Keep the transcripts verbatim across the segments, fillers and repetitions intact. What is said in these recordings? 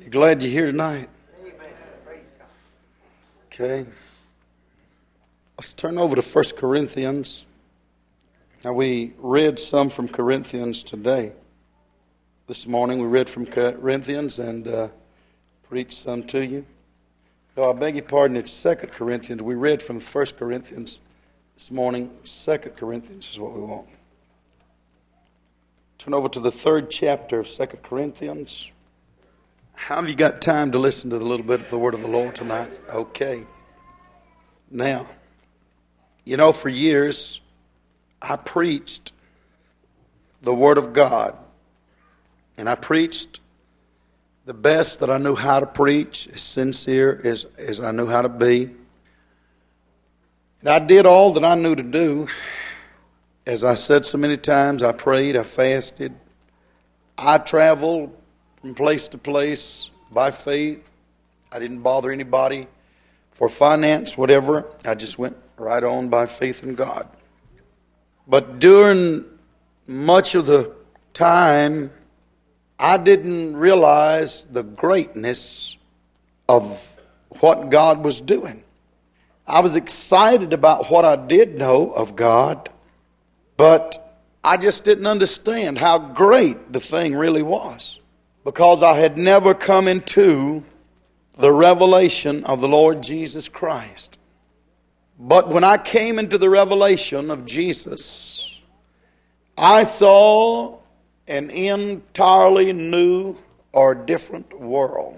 You glad you're here tonight? Okay. Let's turn over to First Corinthians. Now, we read some from Corinthians today. This morning we read from Corinthians and uh, preached some to you. No, I beg your pardon, it's Second Corinthians. We read from First Corinthians this morning. Second Corinthians is what we want. Turn over to the third chapter of Second Corinthians. How have you got time to listen to a little bit of the Word of the Lord tonight? Okay. Now, you know, for years, I preached the Word of God. And I preached the best that I knew how to preach, as sincere as, as I knew how to be. And I did all that I knew to do. As I said so many times, I prayed, I fasted. I traveled from place to place by faith. I didn't bother anybody for finance, whatever. I just went right on by faith in God. But during much of the time, I didn't realize the greatness of what God was doing. I was excited about what I did know of God, but I just didn't understand how great the thing really was, because I had never come into the revelation of the Lord Jesus Christ. But when I came into the revelation of Jesus, I saw an entirely new or different world.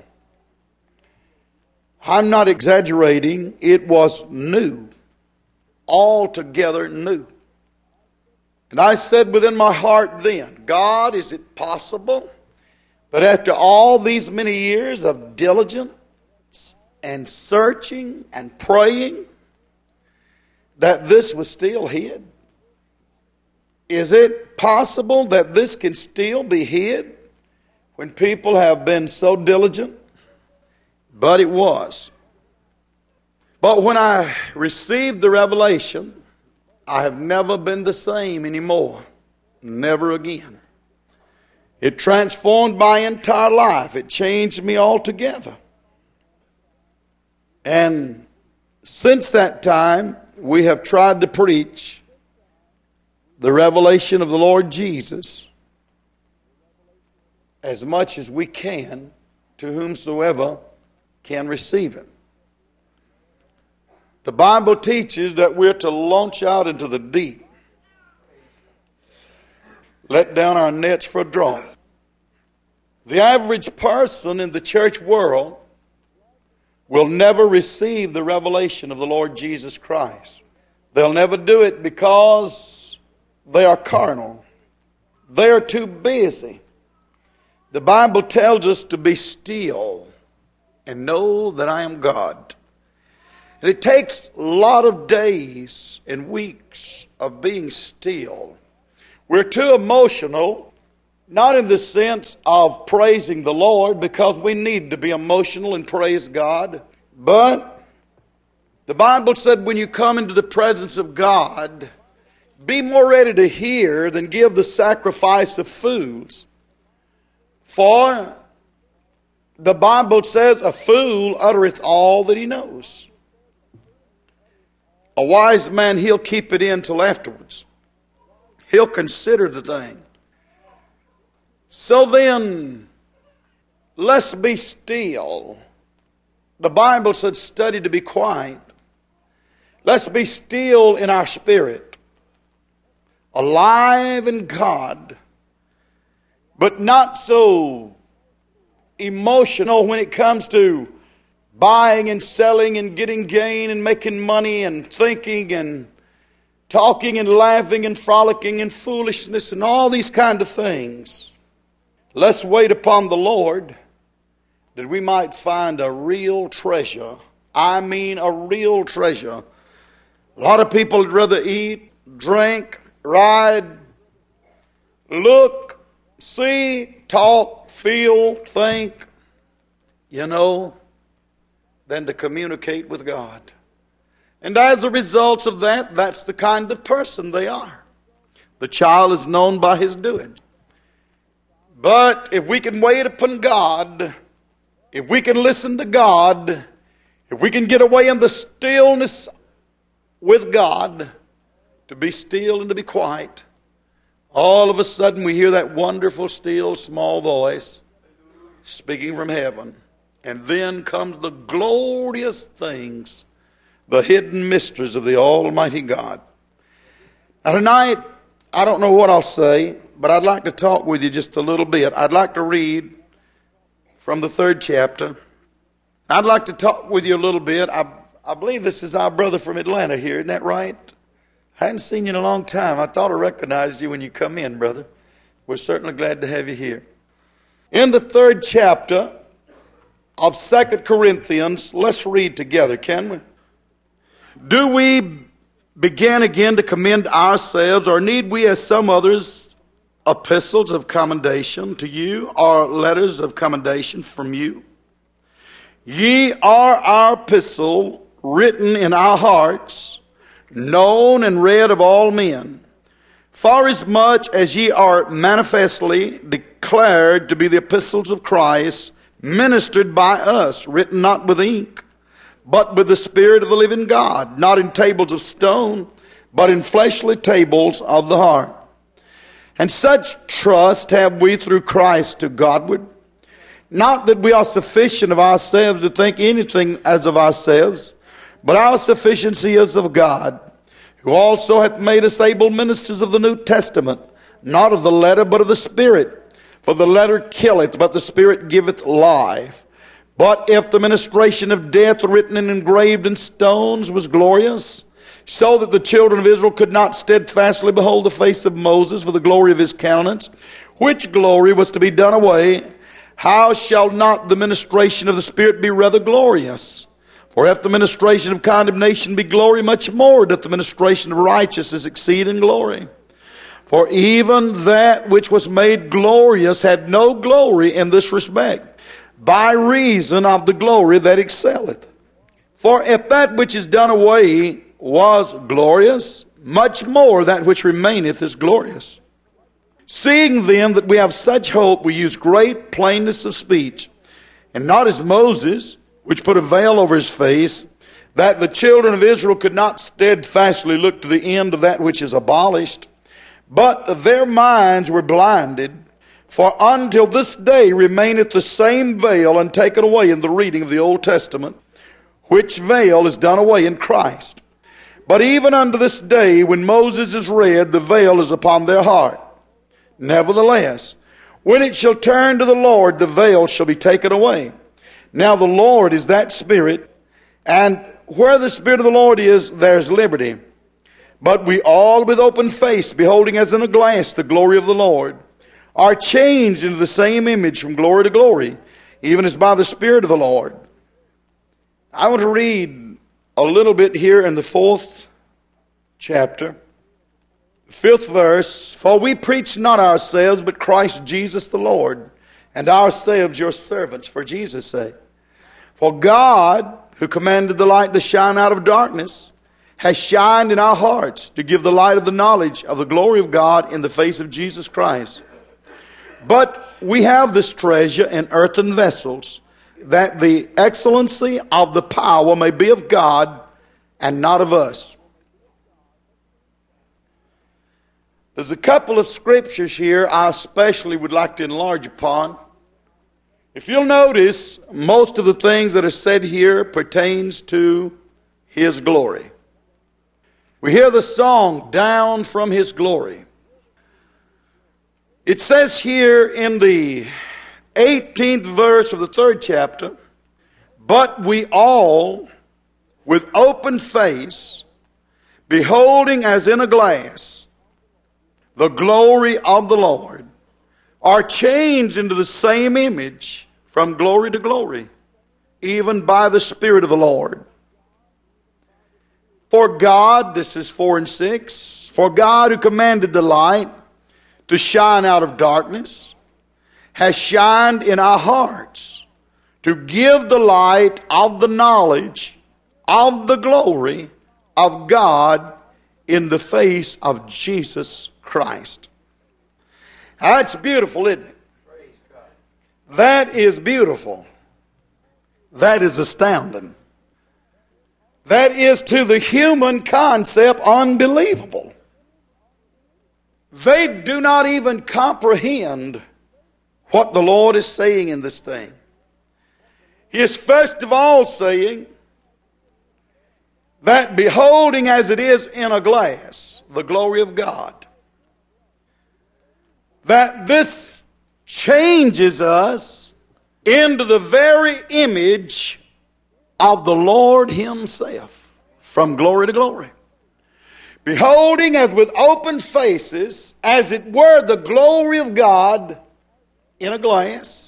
I'm not exaggerating. It was new. Altogether new. And I said within my heart then, God, is it possible that after all these many years of diligence and searching and praying, that this was still hid? Is it possible that this can still be hid when people have been so diligent? But it was. But when I received the revelation, I have never been the same anymore. Never again. It transformed my entire life. It changed me altogether. And since that time, we have tried to preach the revelation of the Lord Jesus as much as we can to whomsoever can receive it. The Bible teaches that we're to launch out into the deep, let down our nets for a draught. The average person in the church world will never receive the revelation of the Lord Jesus Christ. They'll never do it because they are carnal. They are too busy. The Bible tells us to be still and know that I am God. And it takes a lot of days and weeks of being still. We're too emotional, not in the sense of praising the Lord, because we need to be emotional and praise God. But the Bible said when you come into the presence of God, be more ready to hear than give the sacrifice of fools. For the Bible says a fool uttereth all that he knows. A wise man, he'll keep it in till afterwards. He'll consider the thing. So then, let's be still. The Bible said study to be quiet. Let's be still in our spirit. Alive in God, but not so emotional when it comes to buying and selling and getting gain and making money and thinking and talking and laughing and frolicking and foolishness and all these kind of things. Let's wait upon the Lord that we might find a real treasure. I mean a real treasure. A lot of people would rather eat, drink, ride, look, see, talk, feel, think, you know, than to communicate with God. And as a result of that, that's the kind of person they are. The child is known by his doing. But if we can wait upon God, if we can listen to God, if we can get away in the stillness with God, to be still and to be quiet, all of a sudden we hear that wonderful, still, small voice speaking from heaven. And then comes the glorious things, the hidden mysteries of the Almighty God. Now tonight, I don't know what I'll say, but I'd like to talk with you just a little bit. I'd like to read from the third chapter. I'd like to talk with you a little bit. I, I believe this is our brother from Atlanta here, isn't that right? I hadn't seen you in a long time. I thought I recognized you when you come in, brother. We're certainly glad to have you here. In the third chapter of Second Corinthians, let's read together, can we? Do we begin again to commend ourselves, or need we, as some others, epistles of commendation to you, or letters of commendation from you? Ye are our epistle, written in our hearts, known and read of all men. Forasmuch as ye are manifestly declared to be the epistles of Christ, ministered by us, written not with ink, but with the Spirit of the living God, not in tables of stone, but in fleshly tables of the heart. And such trust have we through Christ to Godward. Not that we are sufficient of ourselves to think anything as of ourselves, but our sufficiency is of God, who also hath made us able ministers of the New Testament, not of the letter, but of the Spirit. For the letter killeth, but the Spirit giveth life. But if the ministration of death written and engraved in stones was glorious, so that the children of Israel could not steadfastly behold the face of Moses for the glory of his countenance, which glory was to be done away, how shall not the ministration of the Spirit be rather glorious? For if the ministration of condemnation be glory, much more doth the ministration of righteousness exceed in glory. For even that which was made glorious had no glory in this respect, by reason of the glory that excelleth. For if that which is done away was glorious, much more that which remaineth is glorious. Seeing then that we have such hope, we use great plainness of speech, and not as Moses, which put a veil over his face, that the children of Israel could not steadfastly look to the end of that which is abolished, but their minds were blinded. For until this day remaineth the same veil untaken away in the reading of the Old Testament, which veil is done away in Christ. But even unto this day, when Moses is read, the veil is upon their heart. Nevertheless, when it shall turn to the Lord, the veil shall be taken away. Now the Lord is that Spirit, and where the Spirit of the Lord is, there is liberty. But we all with open face, beholding as in a glass the glory of the Lord, are changed into the same image from glory to glory, even as by the Spirit of the Lord. I want to read a little bit here in the fourth chapter, fifth verse. For we preach not ourselves, but Christ Jesus the Lord, and ourselves your servants for Jesus' sake. For God, who commanded the light to shine out of darkness, has shined in our hearts to give the light of the knowledge of the glory of God in the face of Jesus Christ. But we have this treasure in earthen vessels, that the excellency of the power may be of God and not of us. There's a couple of scriptures here I especially would like to enlarge upon. If you'll notice, most of the things that are said here pertains to His glory. We hear the song, Down from His Glory. It says here in the eighteenth verse of the third chapter, but we all, with open face, beholding as in a glass the glory of the Lord, are changed into the same image from glory to glory, even by the Spirit of the Lord. For God, this is four and six, for God who commanded the light to shine out of darkness, has shined in our hearts to give the light of the knowledge of the glory of God in the face of Jesus Christ. That's beautiful, isn't it? That is beautiful. That is astounding. That is to the human concept unbelievable. They do not even comprehend what the Lord is saying in this thing. He is first of all saying that beholding as it is in a glass the glory of God, that this changes us into the very image of the Lord Himself, from glory to glory. Beholding as with open faces, as it were the glory of God in a glass,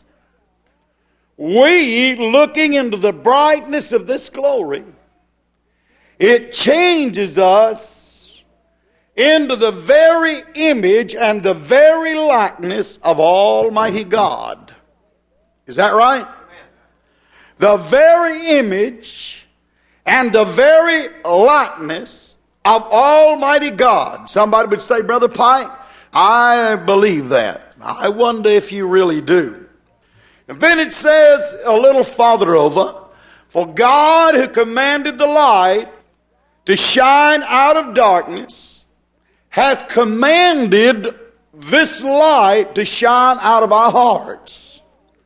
we, looking into the brightness of this glory, it changes us into the very image and the very likeness of Almighty God. Is that right? The very image and the very likeness of Almighty God. Somebody would say, Brother Pike, I believe that. I wonder if you really do. And then it says a little farther over, for God who commanded the light to shine out of darkness hath commanded this light to shine out of our hearts,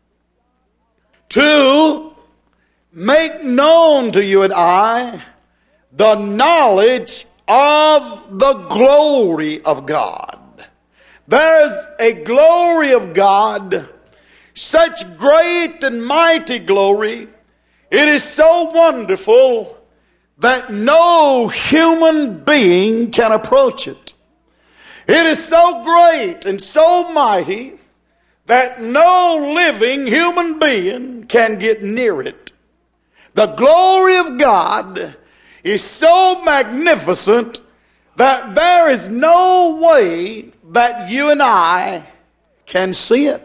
to make known to you and I the knowledge of the glory of God. There's a glory of God, such great and mighty glory. It is so wonderful that no human being can approach it. It is so great and so mighty that no living human being can get near it. The glory of God is so magnificent that there is no way that you and I can see it.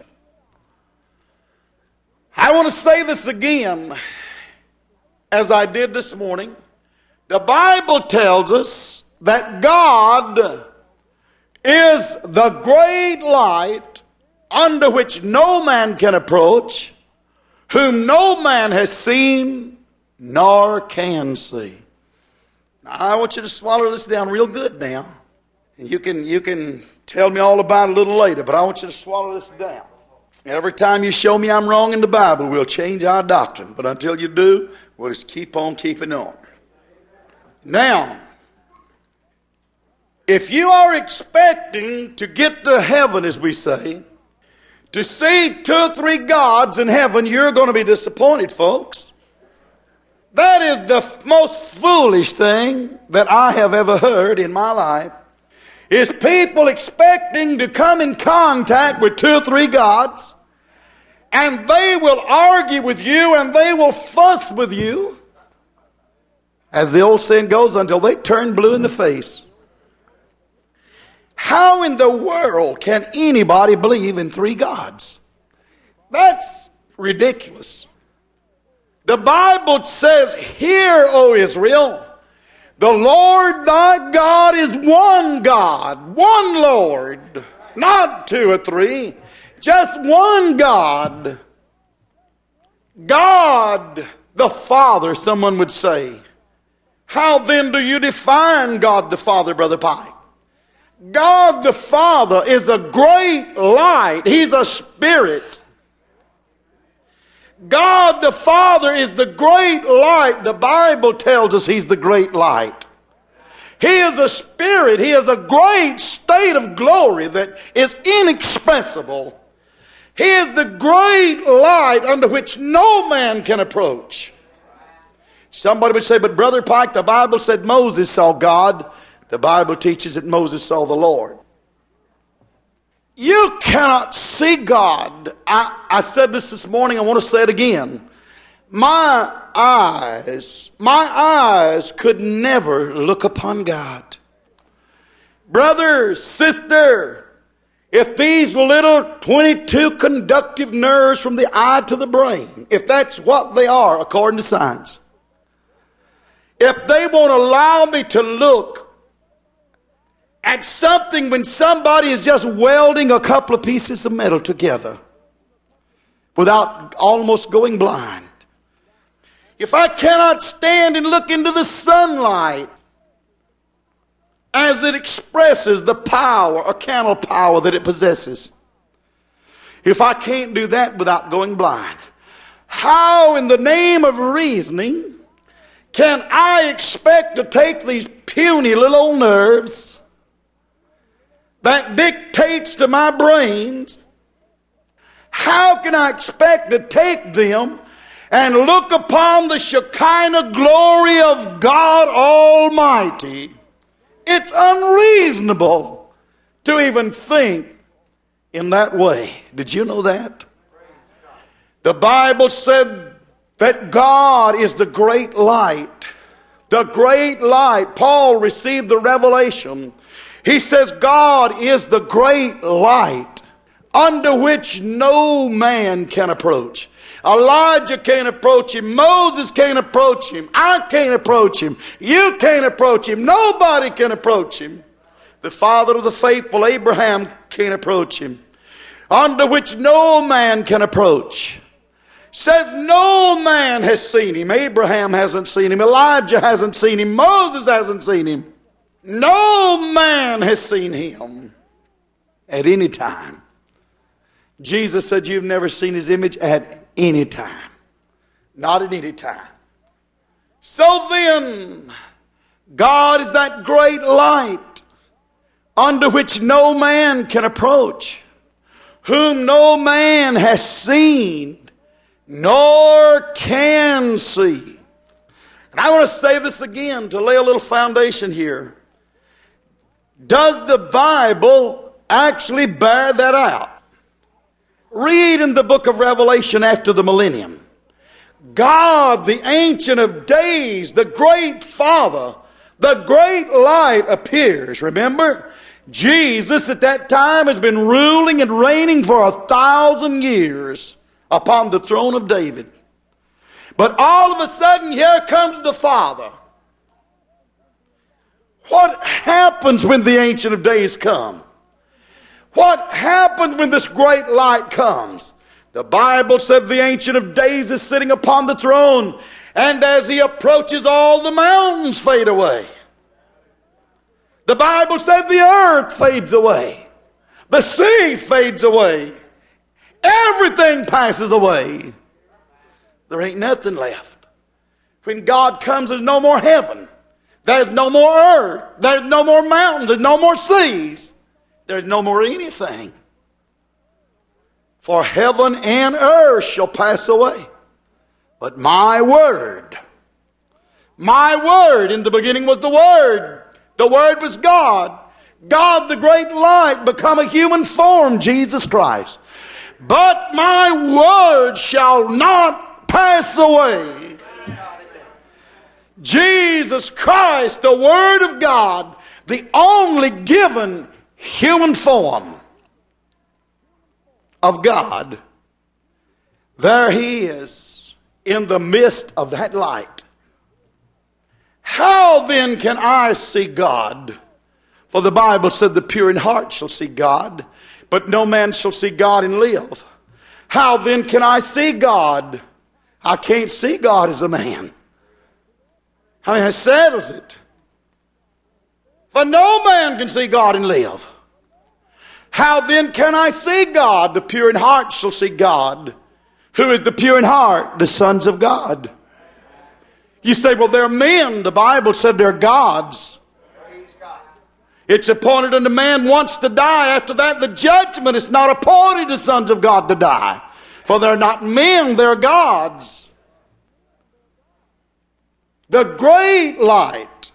I want to say this again, as I did this morning. The Bible tells us that God is the great light under which no man can approach, whom no man has seen nor can see. Now, I want you to swallow this down real good now. And you can, you can tell me all about it a little later, but I want you to swallow this down. Every time you show me I'm wrong in the Bible, we'll change our doctrine. But until you do, we'll just keep on keeping on. Now, if you are expecting to get to heaven, as we say, to see two or three gods in heaven, you're going to be disappointed, folks. That is the most foolish thing that I have ever heard in my life, is people expecting to come in contact with two or three gods, and they will argue with you and they will fuss with you, as the old saying goes, until they turn blue in the face. How in the world can anybody believe in three gods? That's ridiculous. The Bible says, "Hear, O Israel, the Lord thy God is one God, one Lord, not two or three, just one God." God the Father, someone would say. How then do you define God the Father, Brother Pike? God the Father is a great light. He's a spirit. God the Father is the great light. The Bible tells us He's the great light. He is a spirit. He is a great state of glory that is inexpressible. He is the great light under which no man can approach. Somebody would say, but Brother Pike, the Bible said Moses saw God. The Bible teaches that Moses saw the Lord. You cannot see God. I, I said this this morning. I want to say it again. My eyes, my eyes could never look upon God. Brother, sister, if these little twenty-two conductive nerves from the eye to the brain, if that's what they are according to science, if they won't allow me to look at something when somebody is just welding a couple of pieces of metal together without almost going blind, if I cannot stand and look into the sunlight as it expresses the power, or candle power that it possesses, if I can't do that without going blind, how in the name of reasoning can I expect to take these puny little old nerves that dictates to my brains? How can I expect to take them and look upon the Shekinah glory of God Almighty? It's unreasonable to even think in that way. Did you know that? The Bible said that God is the great light. The great light. Paul received the revelation. He says God is the great light under which no man can approach. Elijah can't approach him. Moses can't approach him. I can't approach him. You can't approach him. Nobody can approach him. The father of the faithful, Abraham, can't approach him. Under which no man can approach. Says no man has seen him. Abraham hasn't seen him. Elijah hasn't seen him. Moses hasn't seen him. No man has seen him at any time. Jesus said you've never seen his image at any time. Not at any time. So then, God is that great light under which no man can approach, whom no man has seen, nor can see. And I want to say this again to lay a little foundation here. Does the Bible actually bear that out? Read in the book of Revelation after the millennium. God, the Ancient of Days, the great Father, the great light appears. Remember, Jesus at that time has been ruling and reigning for a thousand years upon the throne of David. But all of a sudden, here comes the Father. What happens when the Ancient of Days come? What happens when this great light comes? The Bible said the Ancient of Days is sitting upon the throne, and as he approaches, all the mountains fade away. The Bible said the earth fades away. The sea fades away. Everything passes away. There ain't nothing left. When God comes, there's no more heaven. There's no more earth. There's no more mountains. There's no more seas. There's no more anything. For heaven and earth shall pass away. But my word, my word, in the beginning was the Word. The Word was God. God, the great light, become a human form, Jesus Christ. But my word shall not pass away. Jesus Christ, the Word of God, the only given human form of God, there he is in the midst of that light. How then can I see God? For the Bible said the pure in heart shall see God, but no man shall see God and live. How then can I see God? I can't see God as a man. I mean, that settles it. For no man can see God and live. How then can I see God? The pure in heart shall see God. Who is the pure in heart? The sons of God. You say, well, they're men. The Bible said they're gods. It's appointed unto man once to die. After that, the judgment is not appointed to sons of God to die. For they're not men, they're gods. The great light.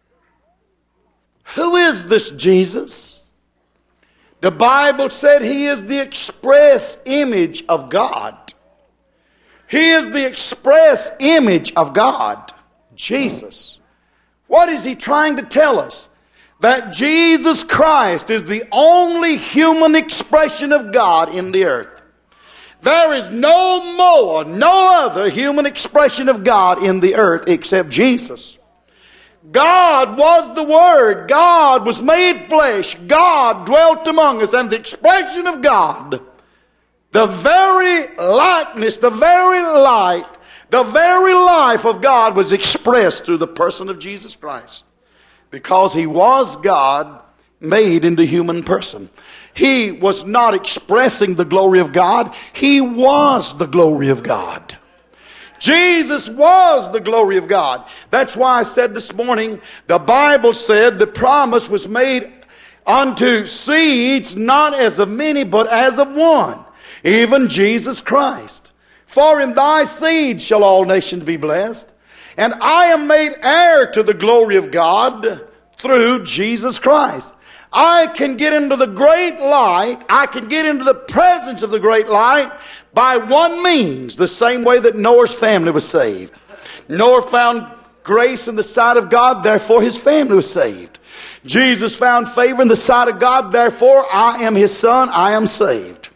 Who is this Jesus? The Bible said he is the express image of God. He is the express image of God. Jesus. What is he trying to tell us? That Jesus Christ is the only human expression of God in the earth. There is no more, no other human expression of God in the earth except Jesus. God was the Word. God was made flesh. God dwelt among us. And the expression of God, the very likeness, the very light The very life of God was expressed through the person of Jesus Christ. Because he was God made into human person. He was not expressing the glory of God. He was the glory of God. Jesus was the glory of God. That's why I said this morning, the Bible said the promise was made unto seeds, not as of many, but as of one, even Jesus Christ. For in thy seed shall all nations be blessed. And I am made heir to the glory of God through Jesus Christ. I can get into the great light. I can get into the presence of the great light by one means, the same way that Noah's family was saved. Noah found grace in the sight of God, therefore his family was saved. Jesus found favor in the sight of God, therefore I am his son, I am saved.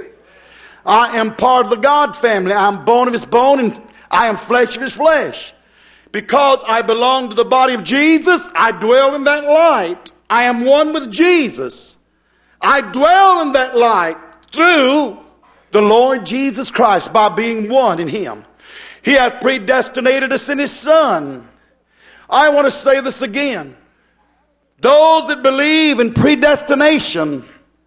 I am part of the God family. I am bone of his bone and I am flesh of his flesh. Because I belong to the body of Jesus, I dwell in that light. I am one with Jesus. I dwell in that light through the Lord Jesus Christ by being one in him. He hath predestinated us in his Son. I want to say this again. Those that believe in predestination,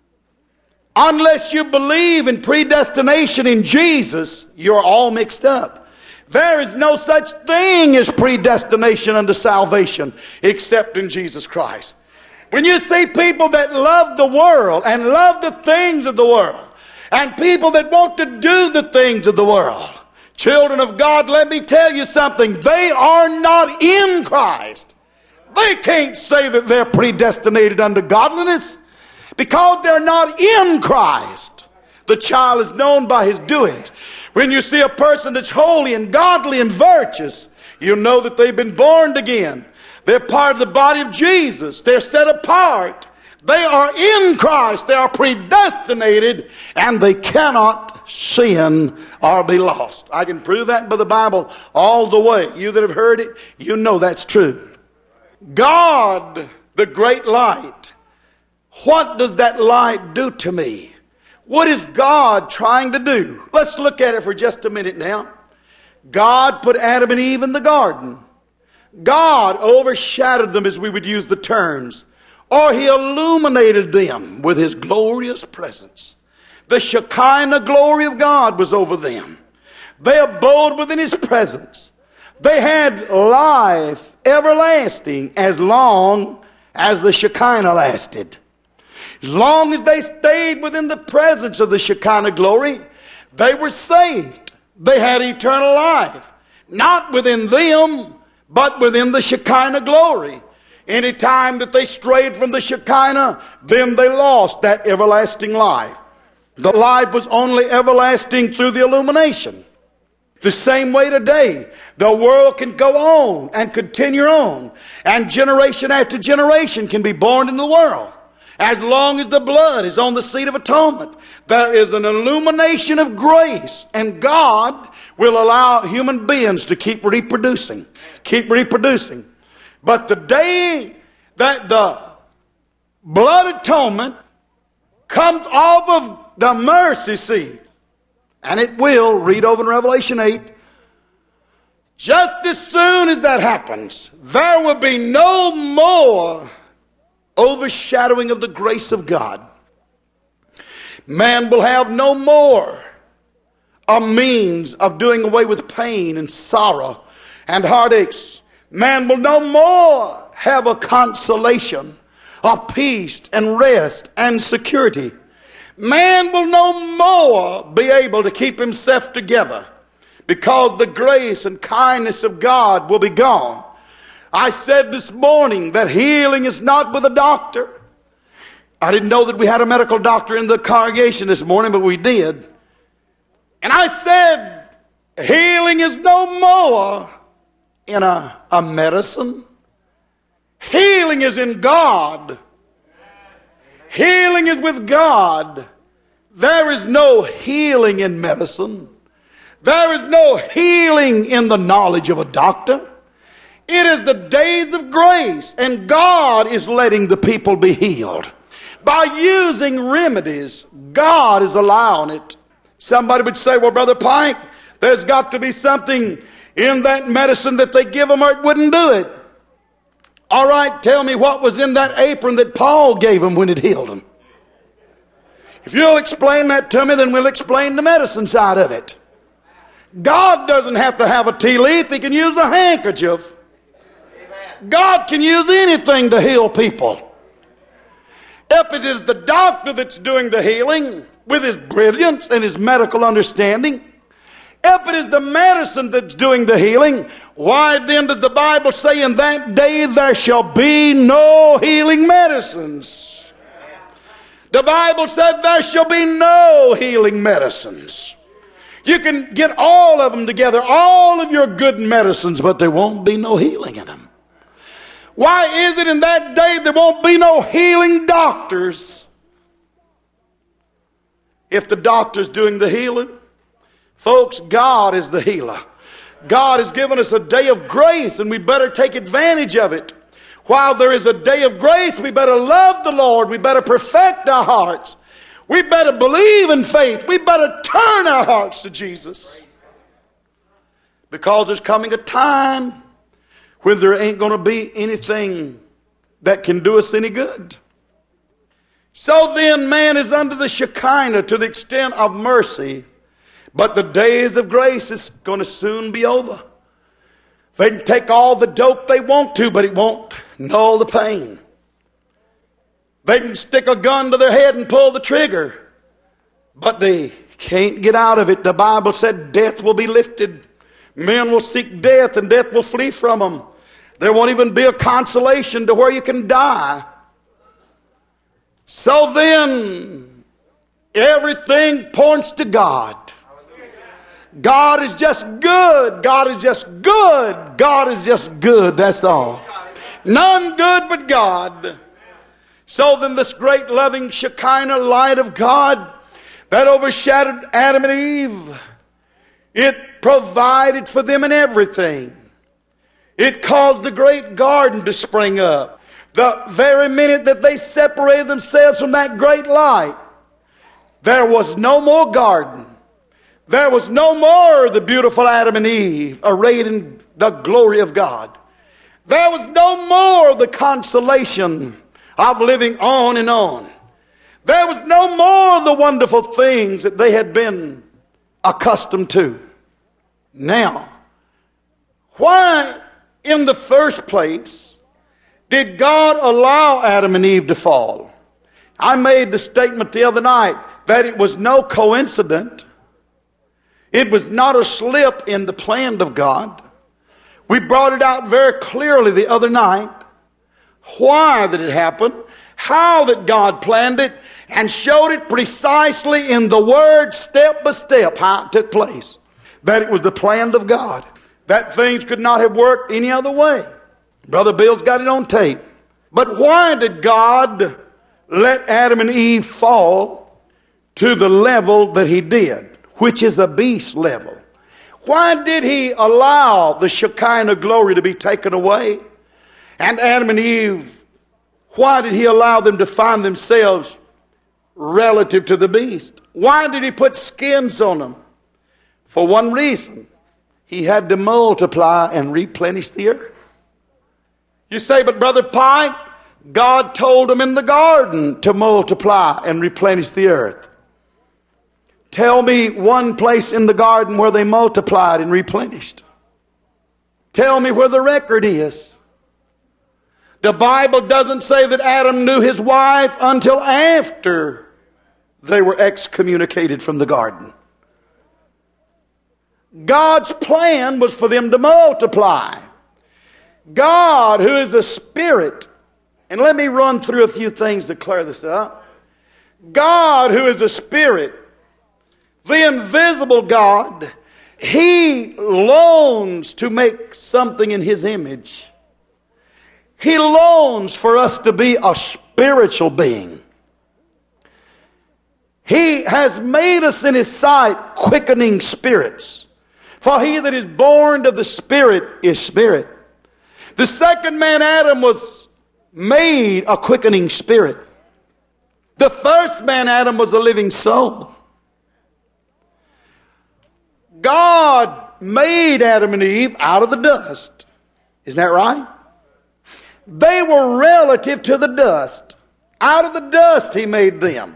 unless you believe in predestination in Jesus, you're all mixed up. There is no such thing as predestination unto salvation except in Jesus Christ. When you see people that love the world and love the things of the world, and people that want to do the things of the world, children of God, let me tell you something. They are not in Christ. They can't say that they're predestinated unto godliness because they're not in Christ. The child is known by his doings. When you see a person that's holy and godly and virtuous, you know that they've been born again. They're part of the body of Jesus. They're set apart. They are in Christ. They are predestinated, and they cannot sin or be lost. I can prove that by the Bible all the way. You that have heard it, you know that's true. God, the great light. What does that light do to me? What is God trying to do? Let's look at it for just a minute now. God put Adam and Eve in the garden. God overshadowed them, as we would use the terms, or he illuminated them with his glorious presence. The Shekinah glory of God was over them. They abode within his presence. They had life everlasting as long as the Shekinah lasted. As long as they stayed within the presence of the Shekinah glory, they were saved. They had eternal life. Not within them, but within the Shekinah glory. Any time that they strayed from the Shekinah, then they lost that everlasting life. The life was only everlasting through the illumination. The same way today, the world can go on and continue on, and generation after generation can be born into the world. As long as the blood is on the seat of atonement, there is an illumination of grace, and God will allow human beings to keep reproducing, keep reproducing. But the day that the blood atonement comes off of the mercy seat, and it will, read over in Revelation eight, just as soon as that happens, there will be no more overshadowing of the grace of God. Man will have no more a means of doing away with pain and sorrow and heartaches. Man will no more have a consolation of peace and rest and security. Man will no more be able to keep himself together because the grace and kindness of God will be gone. I said this morning that healing is not with a doctor. I didn't know that we had a medical doctor in the congregation this morning, but we did. And I said healing is no more in a, a medicine. Healing is in God. Healing is with God. There is no healing in medicine. There is no healing in the knowledge of a doctor. It is the days of grace, and God is letting the people be healed. By using remedies, God is allowing it. Somebody would say, well, Brother Pike, There's got to be something in that medicine that they give them or it wouldn't do it. All right, tell me what was in that apron that Paul gave him when it healed him. If you'll explain that to me, then we'll explain the medicine side of it. God doesn't have to have a tea leaf. He can use a handkerchief. God can use anything to heal people. If it is the doctor that's doing the healing with his brilliance and his medical understanding, if it is the medicine that's doing the healing, why then does the Bible say in that day there shall be no healing medicines? The Bible said there shall be no healing medicines. You can get all of them together, all of your good medicines, but there won't be no healing in them. Why is it in that day there won't be no healing doctors? If the doctor's doing the healing, folks, God is the healer. God has given us a day of grace, and we better take advantage of it. While there is a day of grace, we better love the Lord. We better perfect our hearts. We better believe in faith. We better turn our hearts to Jesus. Because there's coming a time when there ain't going to be anything that can do us any good. So then man is under the Shekinah to the extent of mercy, but the days of grace is going to soon be over. They can take all the dope they want to, but it won't null the pain. They can stick a gun to their head and pull the trigger, but they can't get out of it. The Bible said death will be lifted. Men will seek death and death will flee from them. There won't even be a consolation to where you can die. So then, everything points to God. God is just good. God is just good. God is just good. That's all. None good but God. So then this great loving Shekinah light of God that overshadowed Adam and Eve, it provided for them in everything. It caused the great garden to spring up. The very minute that they separated themselves from that great light, there was no more garden. There was no more the beautiful Adam and Eve arrayed in the glory of God. There was no more the consolation of living on and on. There was no more the wonderful things that they had been accustomed to. Now, why in the first place did God allow Adam and Eve to fall? I made the statement the other night that it was no coincidence. It was not a slip in the plan of God. We brought it out very clearly the other night. Why did it happen? How that God planned it, and showed it precisely in the Word, step by step, how it took place. That it was the plan of God. That things could not have worked any other way. Brother Bill's got it on tape. But why did God let Adam and Eve fall to the level that he did, which is a beast level? Why did he allow the Shekinah glory to be taken away? And Adam and Eve, why did he allow them to find themselves relative to the beast? Why did he put skins on them? For one reason. He had to multiply and replenish the earth. You say, but Brother Pike, God told them in the garden to multiply and replenish the earth. Tell me one place in the garden where they multiplied and replenished. Tell me where the record is. The Bible doesn't say that Adam knew his wife until after they were excommunicated from the garden. God's plan was for them to multiply. God, who is a spirit, and let me run through a few things to clear this up. God, who is a spirit, the invisible God, He longs to make something in His image. He longs for us to be a spiritual being. He has made us in His sight quickening spirits. For he that is born of the Spirit is spirit. The second man, Adam, was made a quickening spirit. The first man, Adam, was a living soul. God made Adam and Eve out of the dust. Isn't that right? They were relative to the dust. Out of the dust He made them.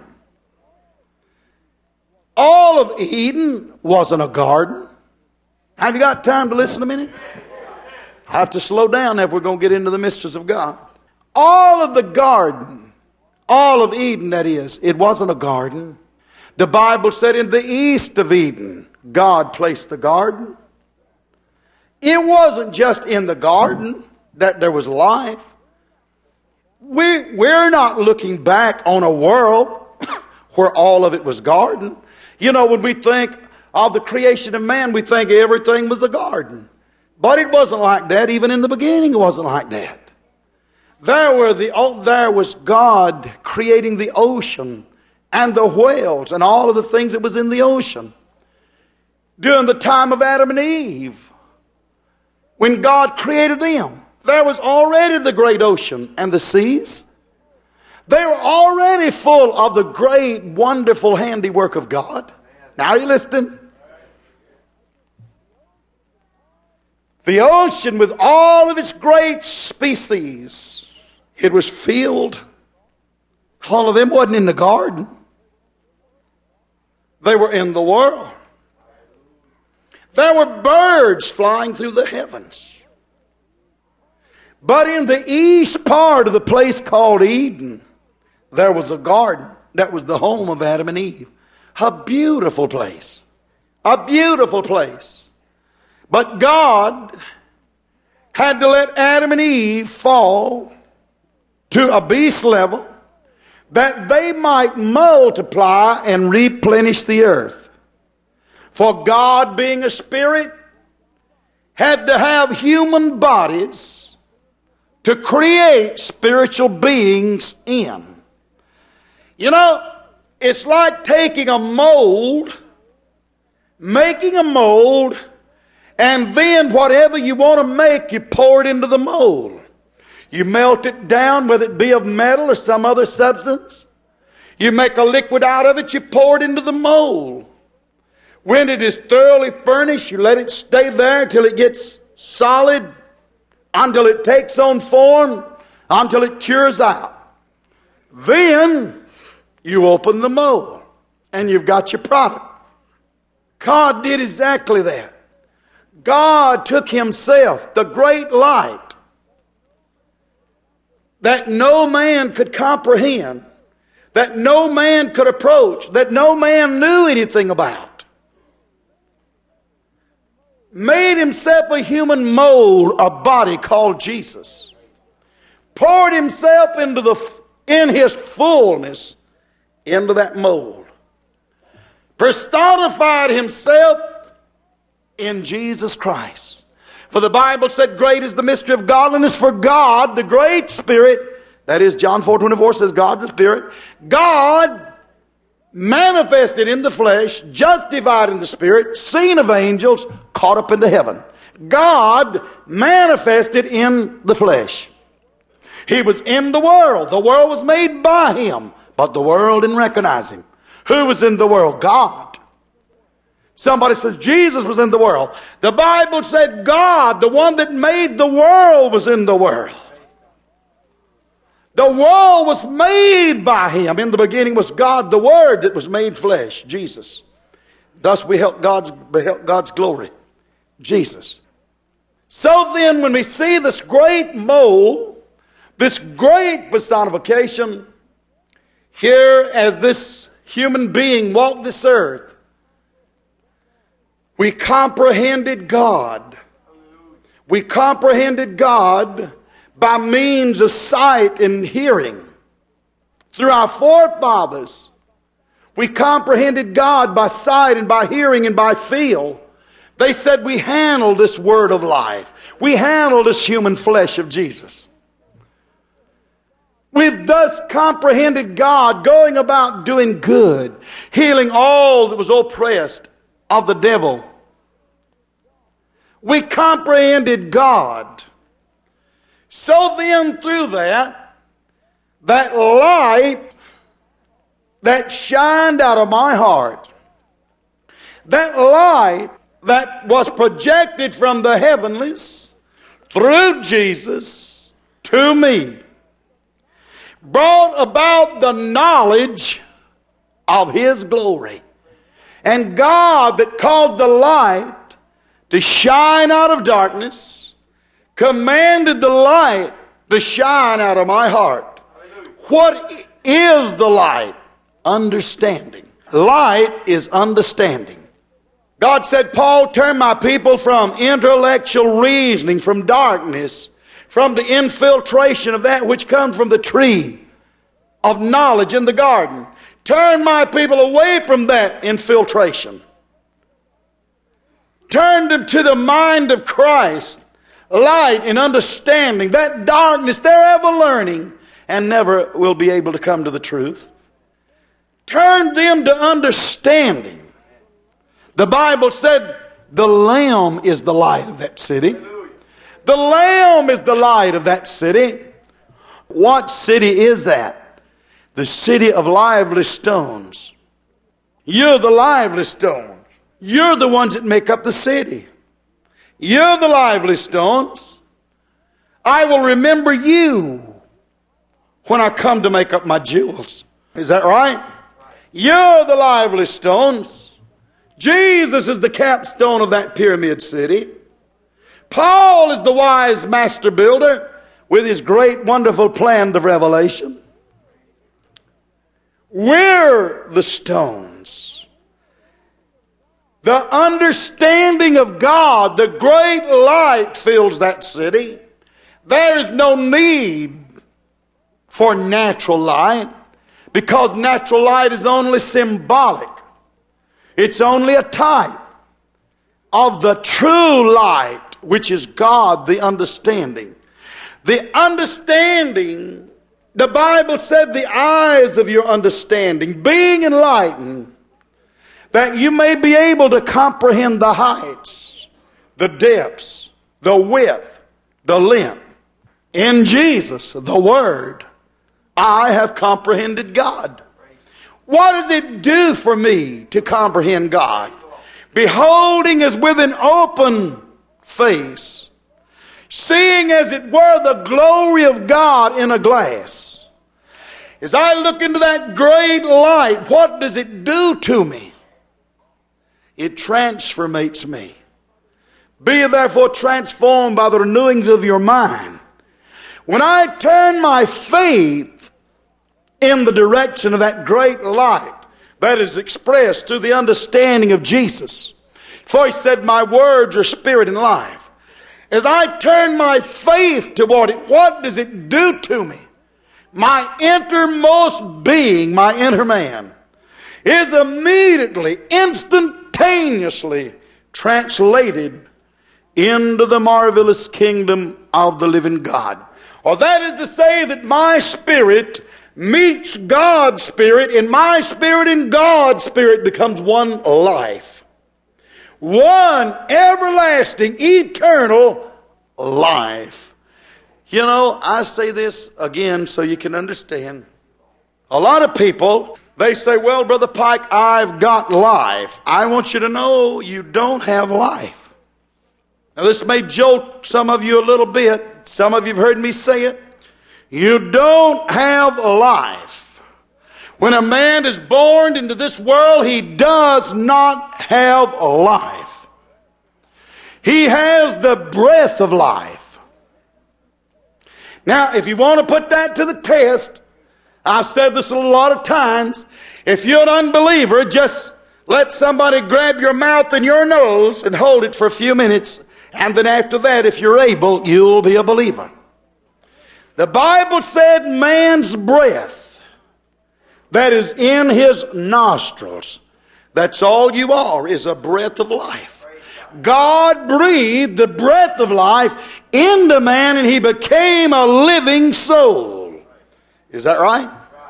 All of Eden wasn't a garden. Have you got time to listen a minute? I have to slow down if we're going to get into the mysteries of God. All of the garden, all of Eden, that is, it wasn't a garden. The Bible said in the east of Eden, God placed the garden. It wasn't just in the garden that there was life. We, we're not looking back on a world where all of it was garden. You know, when we think of the creation of man, we think everything was a garden. But it wasn't like that. Even in the beginning, it wasn't like that. There were the oh, there was God creating the ocean and the whales and all of the things that was in the ocean. During the time of Adam and Eve, when God created them, there was already the great ocean and the seas. They were already full of the great, wonderful handiwork of God. Now are you listening? The ocean with all of its great species, it was filled. All of them wasn't in the garden. They were in the world. There were birds flying through the heavens. But in the east part of the place called Eden, there was a garden that was the home of Adam and Eve. A beautiful place. A beautiful place. But God had to let Adam and Eve fall to a beast level that they might multiply and replenish the earth. For God, being a spirit, had to have human bodies to create spiritual beings in. You know, it's like taking a mold, making a mold, and then whatever you want to make, you pour it into the mold. You melt it down, whether it be of metal or some other substance. You make a liquid out of it, you pour it into the mold. When it is thoroughly furnished, you let it stay there until it gets solid, until it takes on form, until it cures out. Then you open the mold and you've got your product. God did exactly that. God took Himself, the great light that no man could comprehend, that no man could approach, that no man knew anything about, made Himself a human mold, a body called Jesus, poured Himself into the in His fullness into that mold, personified Himself in Jesus Christ. For the Bible said, great is the mystery of godliness, for God, the great Spirit, that is John four twenty-four says God the Spirit, God manifested in the flesh, justified in the Spirit, seen of angels, caught up into heaven. God manifested in the flesh. He was in the world. The world was made by Him, but the world didn't recognize Him. Who was in the world? God. Somebody says Jesus was in the world. The Bible said God, the one that made the world, was in the world. The world was made by Him. In the beginning was God, the Word that was made flesh, Jesus. Thus we help God's, beheld God's glory, Jesus. So then when we see this great mold, this great personification, here as this human being walked this earth, we comprehended God. We comprehended God by means of sight and hearing. Through our forefathers, we comprehended God by sight and by hearing and by feel. They said we handled this word of life. We handled this human flesh of Jesus. We've thus comprehended God going about doing good, healing all that was oppressed of the devil. We comprehended God. So then through that, that light that shined out of my heart, that light that was projected from the heavenlies through Jesus to me brought about the knowledge of His glory. And God that called the light to shine out of darkness commanded the light to shine out of my heart. What is the light? Understanding. Light is understanding. God said, Paul, turn my people from intellectual reasoning, from darkness, from the infiltration of that which comes from the tree of knowledge in the garden. Turn my people away from that infiltration. Turn them to the mind of Christ, light and understanding. That darkness they're ever learning and never will be able to come to the truth. Turn them to understanding. The Bible said the Lamb is the light of that city. The Lamb is the light of that city. What city is that? The city of lively stones. You're the lively stones. You're the ones that make up the city. You're the lively stones. I will remember you when I come to make up my jewels. Is that right? You're the lively stones. Jesus is the capstone of that pyramid city. Paul is the wise master builder with his great wonderful plan of revelation. We're the stones. The understanding of God, the great light fills that city. There is no need for natural light because natural light is only symbolic. It's only a type of the true light, which is God, the understanding. The understanding, the Bible said, the eyes of your understanding, being enlightened, that you may be able to comprehend the heights, the depths, the width, the length. In Jesus, the Word, I have comprehended God. What does it do for me to comprehend God? Beholding as with an open face, seeing as it were the glory of God in a glass. As I look into that great light, what does it do to me? It transformates me. Be therefore transformed by the renewing of your mind. When I turn my faith in the direction of that great light that is expressed through the understanding of Jesus. For He said, my words are spirit and life. As I turn my faith toward it, what does it do to me? My innermost being, my inner man, is immediately, instantaneously translated into the marvelous kingdom of the living God. Or that is to say that my spirit meets God's spirit, and my spirit and God's spirit becomes one life. One everlasting, eternal life. You know, I say this again so you can understand. A lot of people, they say, well, Brother Pike, I've got life. I want you to know you don't have life. Now, this may jolt some of you a little bit. Some of you have heard me say it. You don't have life. When a man is born into this world, he does not have life. He has the breath of life. Now, if you want to put that to the test, I've said this a lot of times, if you're an unbeliever, just let somebody grab your mouth and your nose and hold it for a few minutes, and then after that, if you're able, you'll be a believer. The Bible said man's breath that is in his nostrils, that's all you are, is a breath of life. God breathed the breath of life into man and he became a living soul. Is that right?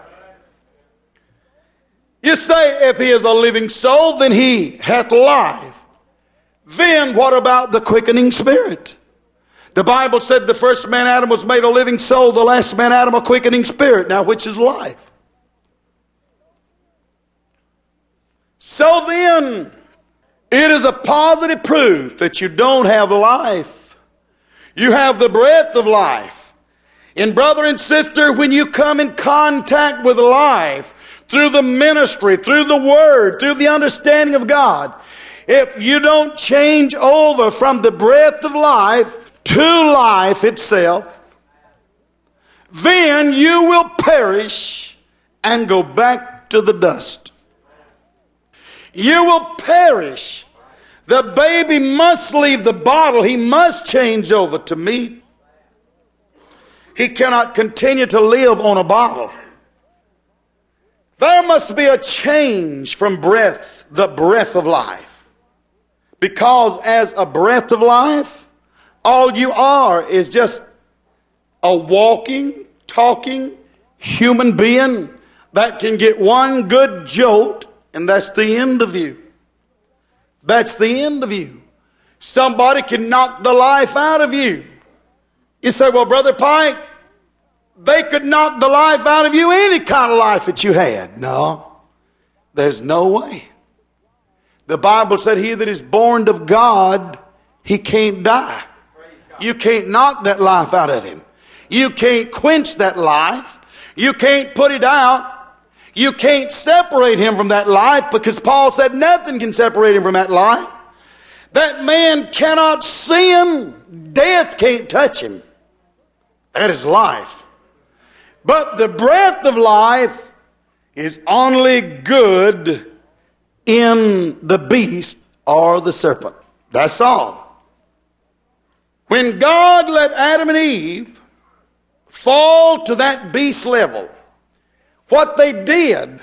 You say if he is a living soul, then he hath life. Then what about the quickening spirit? The Bible said the first man Adam was made a living soul, the last man Adam a quickening spirit. Now which is life? So then, It is a positive proof that you don't have life. You have the breath of life. And brother and sister, when you come in contact with life, through the ministry, through the Word, through the understanding of God, if you don't change over from the breath of life to life itself, then you will perish and go back to the dust. You will perish. The baby must leave the bottle. He must change over to meat. He cannot continue to live on a bottle. There must be a change from breath, the breath of life. Because as a breath of life, all you are is just a walking, talking human being that can get one good jolt, and that's the end of you. That's the end of you. Somebody can knock the life out of you. You say, well, Brother Pike, they could knock the life out of you, any kind of life that you had. No, there's no way. The Bible said he that is born of God, he can't die. You can't knock that life out of him. You can't quench that life. You can't put it out. You can't separate him from that life, because Paul said nothing can separate him from that life. That man cannot sin. Death can't touch him. That is life. But the breath of life is only good in the beast or the serpent. That's all. When God let Adam and Eve fall to that beast level, what they did,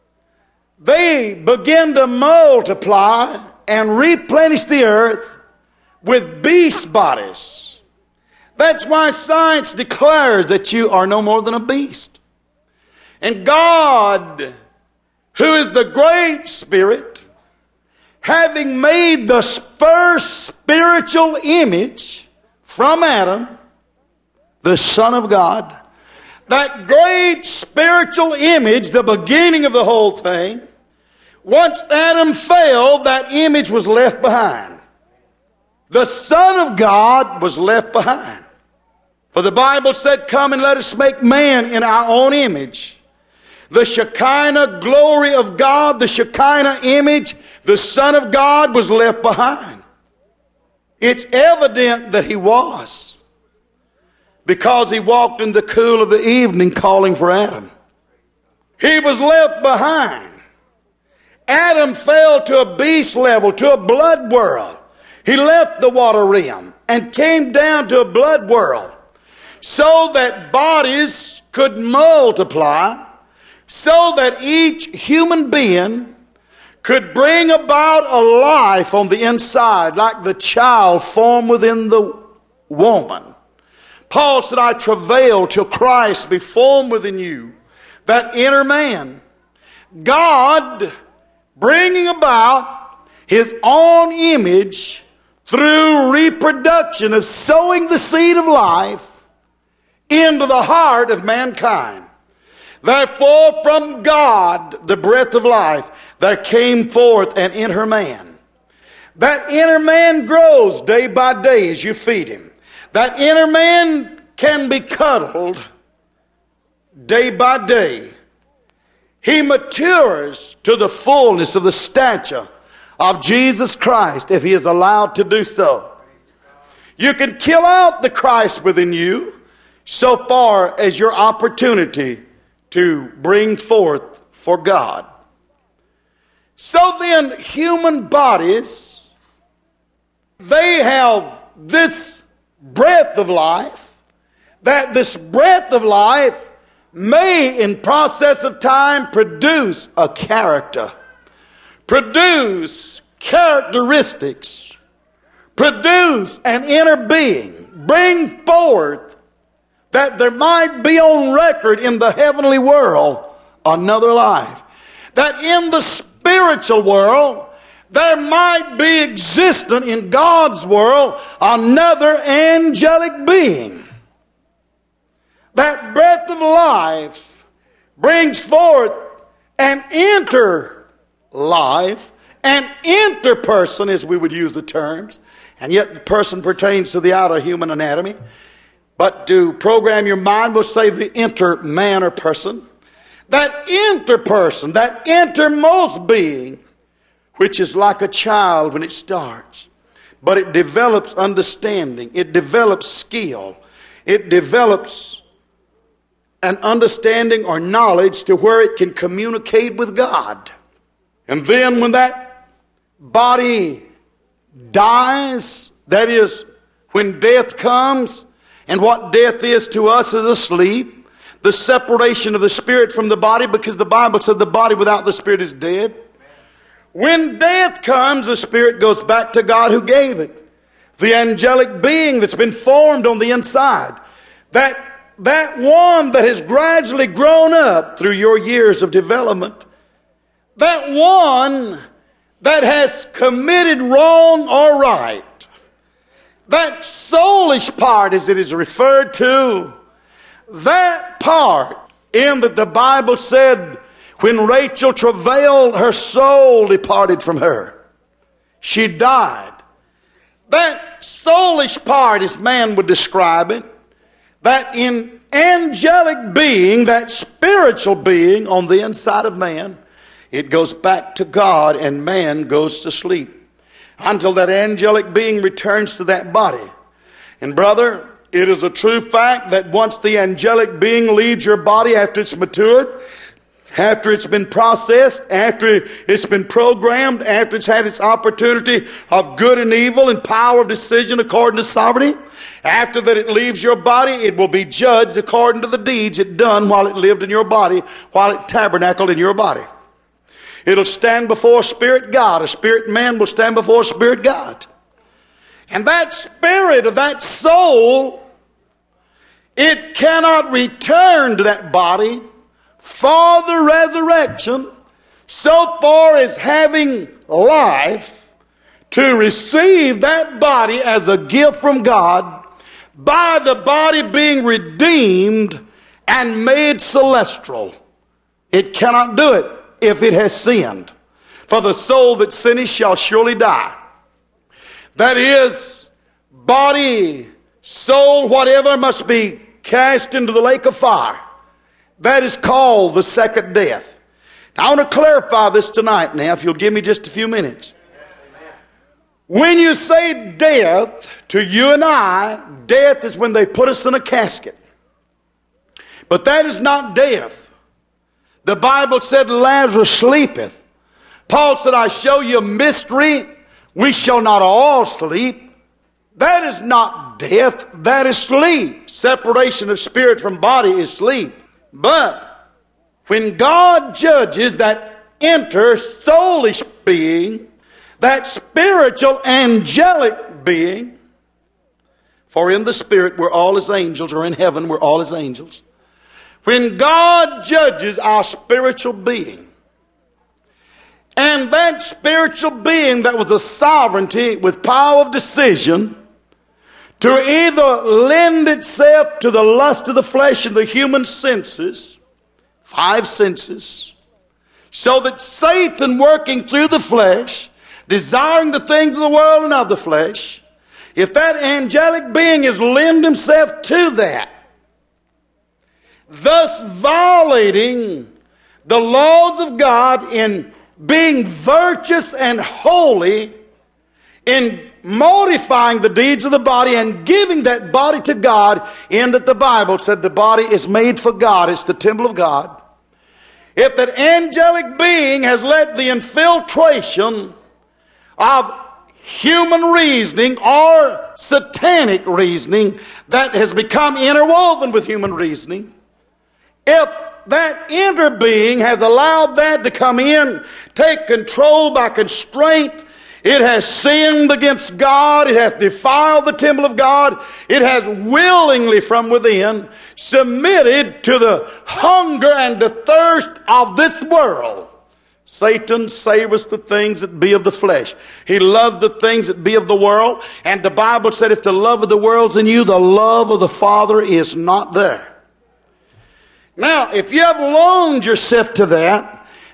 they began to multiply and replenish the earth with beast bodies. That's why science declares that you are no more than a beast. And God, who is the great Spirit, having made the first spiritual image from Adam, the Son of God, that great spiritual image, the beginning of the whole thing, once Adam fell, that image was left behind. The Son of God was left behind. For the Bible said, come and let us make man in our own image. The Shekinah glory of God, the Shekinah image, the Son of God was left behind. It's evident that he was, because he walked in the cool of the evening calling for Adam. He was left behind. Adam fell to a beast level, to a blood world. He left the water realm and came down to a blood world, so that bodies could multiply, so that each human being could bring about a life on the inside, like the child formed within the woman. Paul said, I travail till Christ be formed within you, that inner man. God bringing about his own image through reproduction of sowing the seed of life into the heart of mankind. Therefore, from God, the breath of life, there came forth an inner man. That inner man grows day by day as you feed him. That inner man can be cuddled day by day. He matures to the fullness of the stature of Jesus Christ if he is allowed to do so. You can kill out the Christ within you so far as your opportunity to bring forth for God. So then, human bodies, they have this breath of life, that this breath of life may, in process of time, produce a character, produce characteristics, produce an inner being, bring forth that there might be on record in the heavenly world another life. That in the spiritual world there might be existent in God's world another angelic being. That breath of life brings forth an inner life, an interperson, as we would use the terms, and yet the person pertains to the outer human anatomy. But to program your mind, we'll say the inter-man or person. That interperson, that innermost being, which is like a child when it starts. But it develops understanding. It develops skill. It develops an understanding or knowledge to where it can communicate with God. And then when that body dies, that is, when death comes, and what death is to us is a sleep, the separation of the spirit from the body, because the Bible said the body without the spirit is dead. When death comes, the spirit goes back to God who gave it. The angelic being that's been formed on the inside. That, that one that has gradually grown up through your years of development. That one that has committed wrong or right. That soulish part, as it is referred to, that part in that the Bible said, when Rachel travailed, her soul departed from her. She died. That soulish part, as man would describe it, that in angelic being, that spiritual being on the inside of man, it goes back to God and man goes to sleep until that angelic being returns to that body. And brother, it is a true fact that once the angelic being leaves your body after it's matured, after it's been processed, after it's been programmed, after it's had its opportunity of good and evil and power of decision according to sovereignty, after that it leaves your body, it will be judged according to the deeds it done while it lived in your body, while it tabernacled in your body. It'll stand before spirit God. A spirit man will stand before spirit God. And that spirit of that soul, it cannot return to that body for the resurrection so far as having life to receive that body as a gift from God by the body being redeemed and made celestial. It cannot do it if it has sinned. For the soul that sinneth shall surely die. That is, body, soul, whatever must be cast into the lake of fire. That is called the second death. Now, I want to clarify this tonight now, if you'll give me just a few minutes. When you say death, to you and I, death is when they put us in a casket. But that is not death. The Bible said Lazarus sleepeth. Paul said, I show you a mystery. We shall not all sleep. That is not death. That is sleep. Separation of spirit from body is sleep. But when God judges that inter-soulish being, that spiritual angelic being, for in the spirit we're all as angels, or in heaven we're all as angels. When God judges our spiritual being, and that spiritual being that was a sovereignty with power of decision to either lend itself to the lust of the flesh and the human senses, five senses, so that Satan working through the flesh, desiring the things of the world and of the flesh, if that angelic being is lend himself to that, thus violating the laws of God in being virtuous and holy, in mortifying the deeds of the body and giving that body to God, in that the Bible said the body is made for God. It's the temple of God. If that angelic being has let the infiltration of human reasoning or satanic reasoning that has become interwoven with human reasoning, if that inner being has allowed that to come in, take control by constraint, it has sinned against God, it has defiled the temple of God, it has willingly from within submitted to the hunger and the thirst of this world. Satan savoreth the things that be of the flesh. He loved the things that be of the world. And the Bible said, if the love of the world's in you, the love of the Father is not there. Now, if you have loaned yourself to that,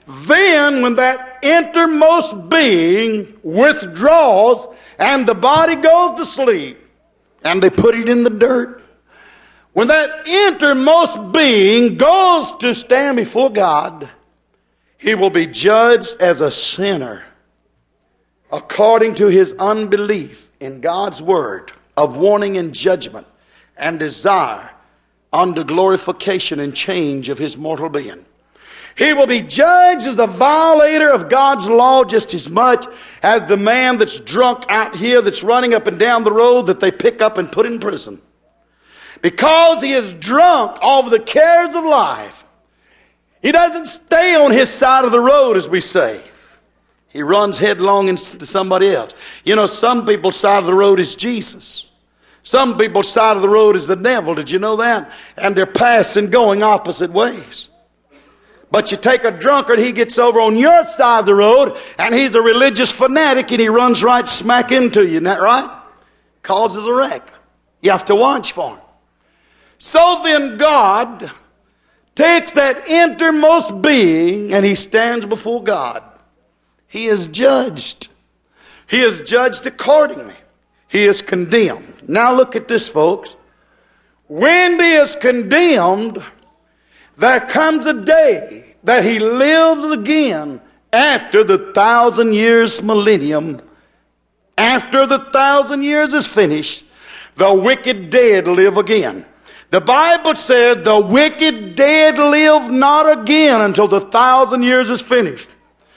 Then when that innermost being withdraws and the body goes to sleep and they put it in the dirt, when that innermost being goes to stand before God, he will be judged as a sinner according to his unbelief in God's word of warning and judgment and desire unto glorification and change of his mortal being. He will be judged as the violator of God's law just as much as the man that's drunk out here that's running up and down the road that they pick up and put in prison. Because he is drunk off the cares of life. He doesn't stay on his side of the road, as we say. He runs headlong into somebody else. You know, some people's side of the road is Jesus. Some people's side of the road is the devil. Did you know that? And they're passing, going opposite ways. But you take a drunkard, he gets over on your side of the road, and he's a religious fanatic, and he runs right smack into you. Isn't that right? Causes a wreck. You have to watch for him. So then God takes that innermost being, and he stands before God. He is judged. He is judged accordingly. He is condemned. Now look at this, folks. When he is condemned, there comes a day that he lives again after the thousand years millennium. After the thousand years is finished, the wicked dead live again. The Bible said the wicked dead live not again until the thousand years is finished.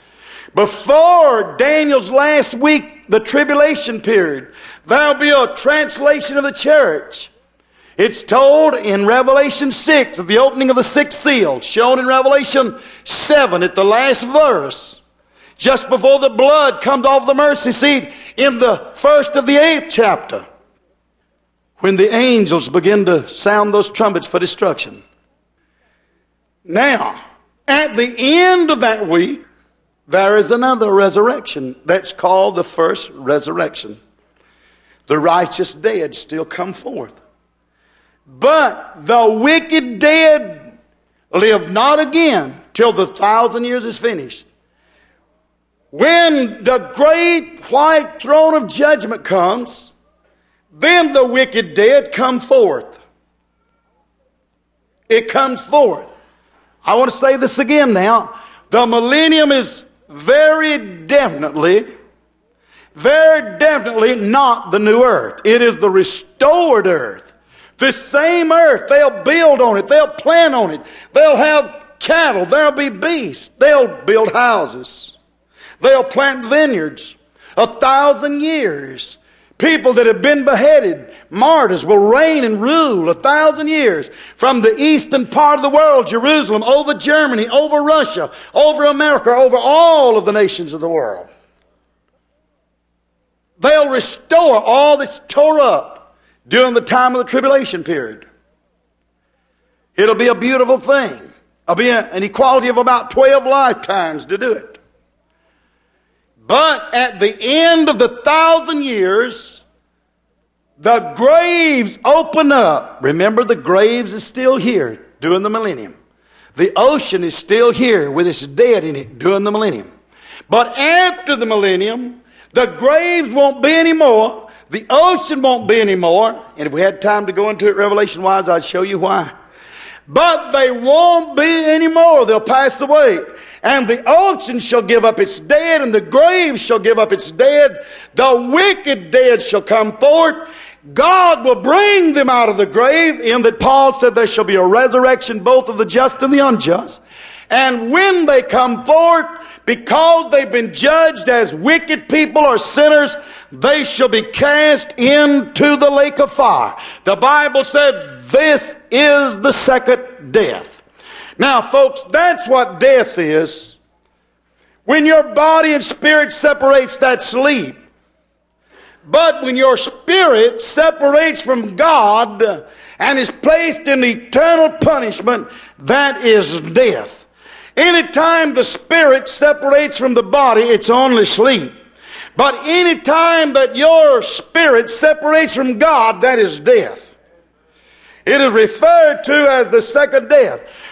Before Daniel's last week, the tribulation period, there'll be a translation of the church. It's told in Revelation six, at the opening of the sixth seal, shown in Revelation seven, at the last verse, just before the blood comes off the mercy seat, in the first of the eighth chapter, when the angels begin to sound those trumpets for destruction. Now, at the end of that week, there is another resurrection that's called the first resurrection. The righteous dead still come forth. But the wicked dead live not again till the thousand years is finished. When the great white throne of judgment comes, then the wicked dead come forth. It comes forth. I want to say this again now. The millennium is very definitely, very definitely not the new earth. It is the restored earth. The same earth. They'll build on it. They'll plant on it. They'll have cattle. There'll be beasts. They'll build houses. They'll plant vineyards. A thousand years. People that have been beheaded, martyrs, will reign and rule a thousand years from the eastern part of the world, Jerusalem, over Germany, over Russia, over America, over all of the nations of the world. They'll restore all that's tore up during the time of the tribulation period. It'll be a beautiful thing. It'll be an equality of about twelve lifetimes to do it. But at the end of the thousand years, the graves open up. Remember, the graves is still here during the millennium. The ocean is still here with its dead in it during the millennium. But after the millennium, the graves won't be anymore. The ocean won't be anymore. And if we had time to go into it Revelation-wise, I'd show you why. But they won't be anymore. They'll pass away. And the ocean shall give up its dead, and the grave shall give up its dead. The wicked dead shall come forth. God will bring them out of the grave, in that Paul said there shall be a resurrection both of the just and the unjust. And when they come forth, because they've been judged as wicked people or sinners, they shall be cast into the lake of fire. The Bible said this is the second death. Now, folks, that's what death is. When your body and spirit separates, that's sleep. But when your spirit separates from God and is placed in eternal punishment, that is death. Anytime the spirit separates from the body, it's only sleep. But anytime that your spirit separates from God, that is death. It is referred to as the second death.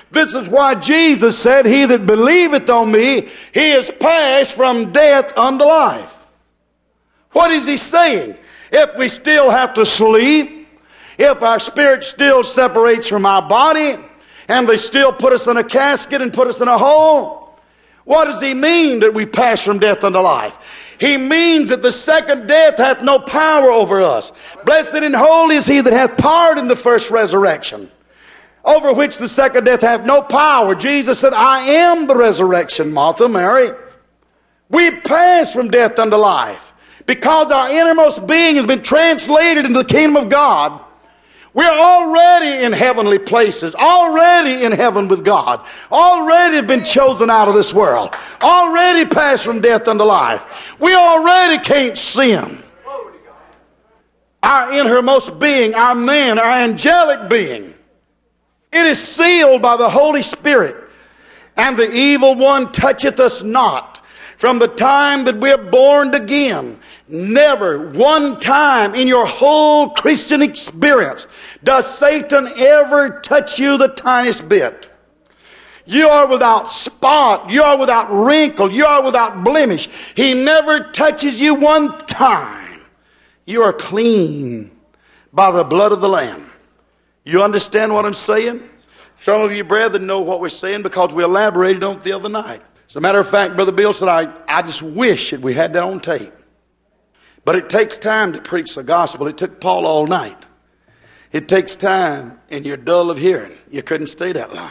This is why Jesus said, he that believeth on me, he is passed from death unto life. What is he saying? If we still have to sleep, if our spirit still separates from our body, and they still put us in a casket and put us in a hole, what does he mean that we pass from death unto life? He means that the second death hath no power over us. Blessed and holy is he that hath part in the first resurrection, over which the second death hath no power. Jesus said, I am the resurrection, Martha, Mary. We pass from death unto life because our innermost being has been translated into the kingdom of God. We're already in heavenly places, already in heaven with God, already have been chosen out of this world, already passed from death unto life. We already can't sin. Our innermost being, our man, our angelic being, it is sealed by the Holy Spirit, and the evil one toucheth us not. From the time that we're born again, never one time in your whole Christian experience does Satan ever touch you the tiniest bit. You are without spot. You are without wrinkle. You are without blemish. He never touches you one time. You are clean by the blood of the Lamb. You understand what I'm saying? Some of you brethren know what we're saying because we elaborated on it the other night. As a matter of fact, Brother Bill said, I, I just wish that we had that on tape. But it takes time to preach the gospel. It took Paul all night. It takes time, and you're dull of hearing. You couldn't stay that long.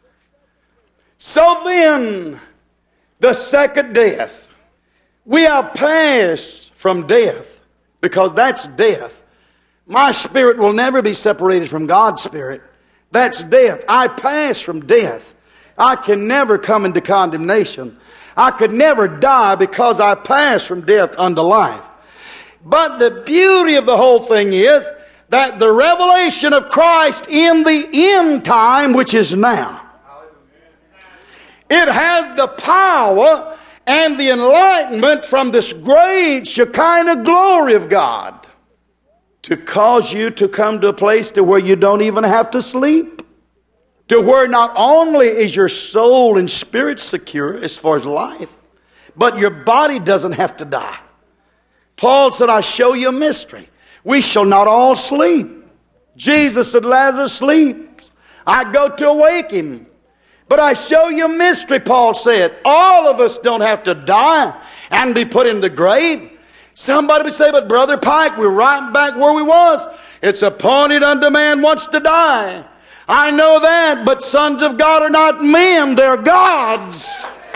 So then, the second death. We are passed from death, because that's death. My spirit will never be separated from God's spirit. That's death. I pass from death. I can never come into condemnation. I could never die because I pass from death unto life. But the beauty of the whole thing is that the revelation of Christ in the end time, which is now, it has the power and the enlightenment from this great Shekinah glory of God to cause you to come to a place to where you don't even have to sleep. To where not only is your soul and spirit secure as far as life, but your body doesn't have to die. Paul said, I show you a mystery. We shall not all sleep. Jesus said, Lazarus sleeps. I go to awake him. But I show you a mystery, Paul said. All of us don't have to die and be put in the grave. Somebody would say, but Brother Pike, we're right back where we was. It's appointed unto man once to die. I know that, but sons of God are not men, they're gods.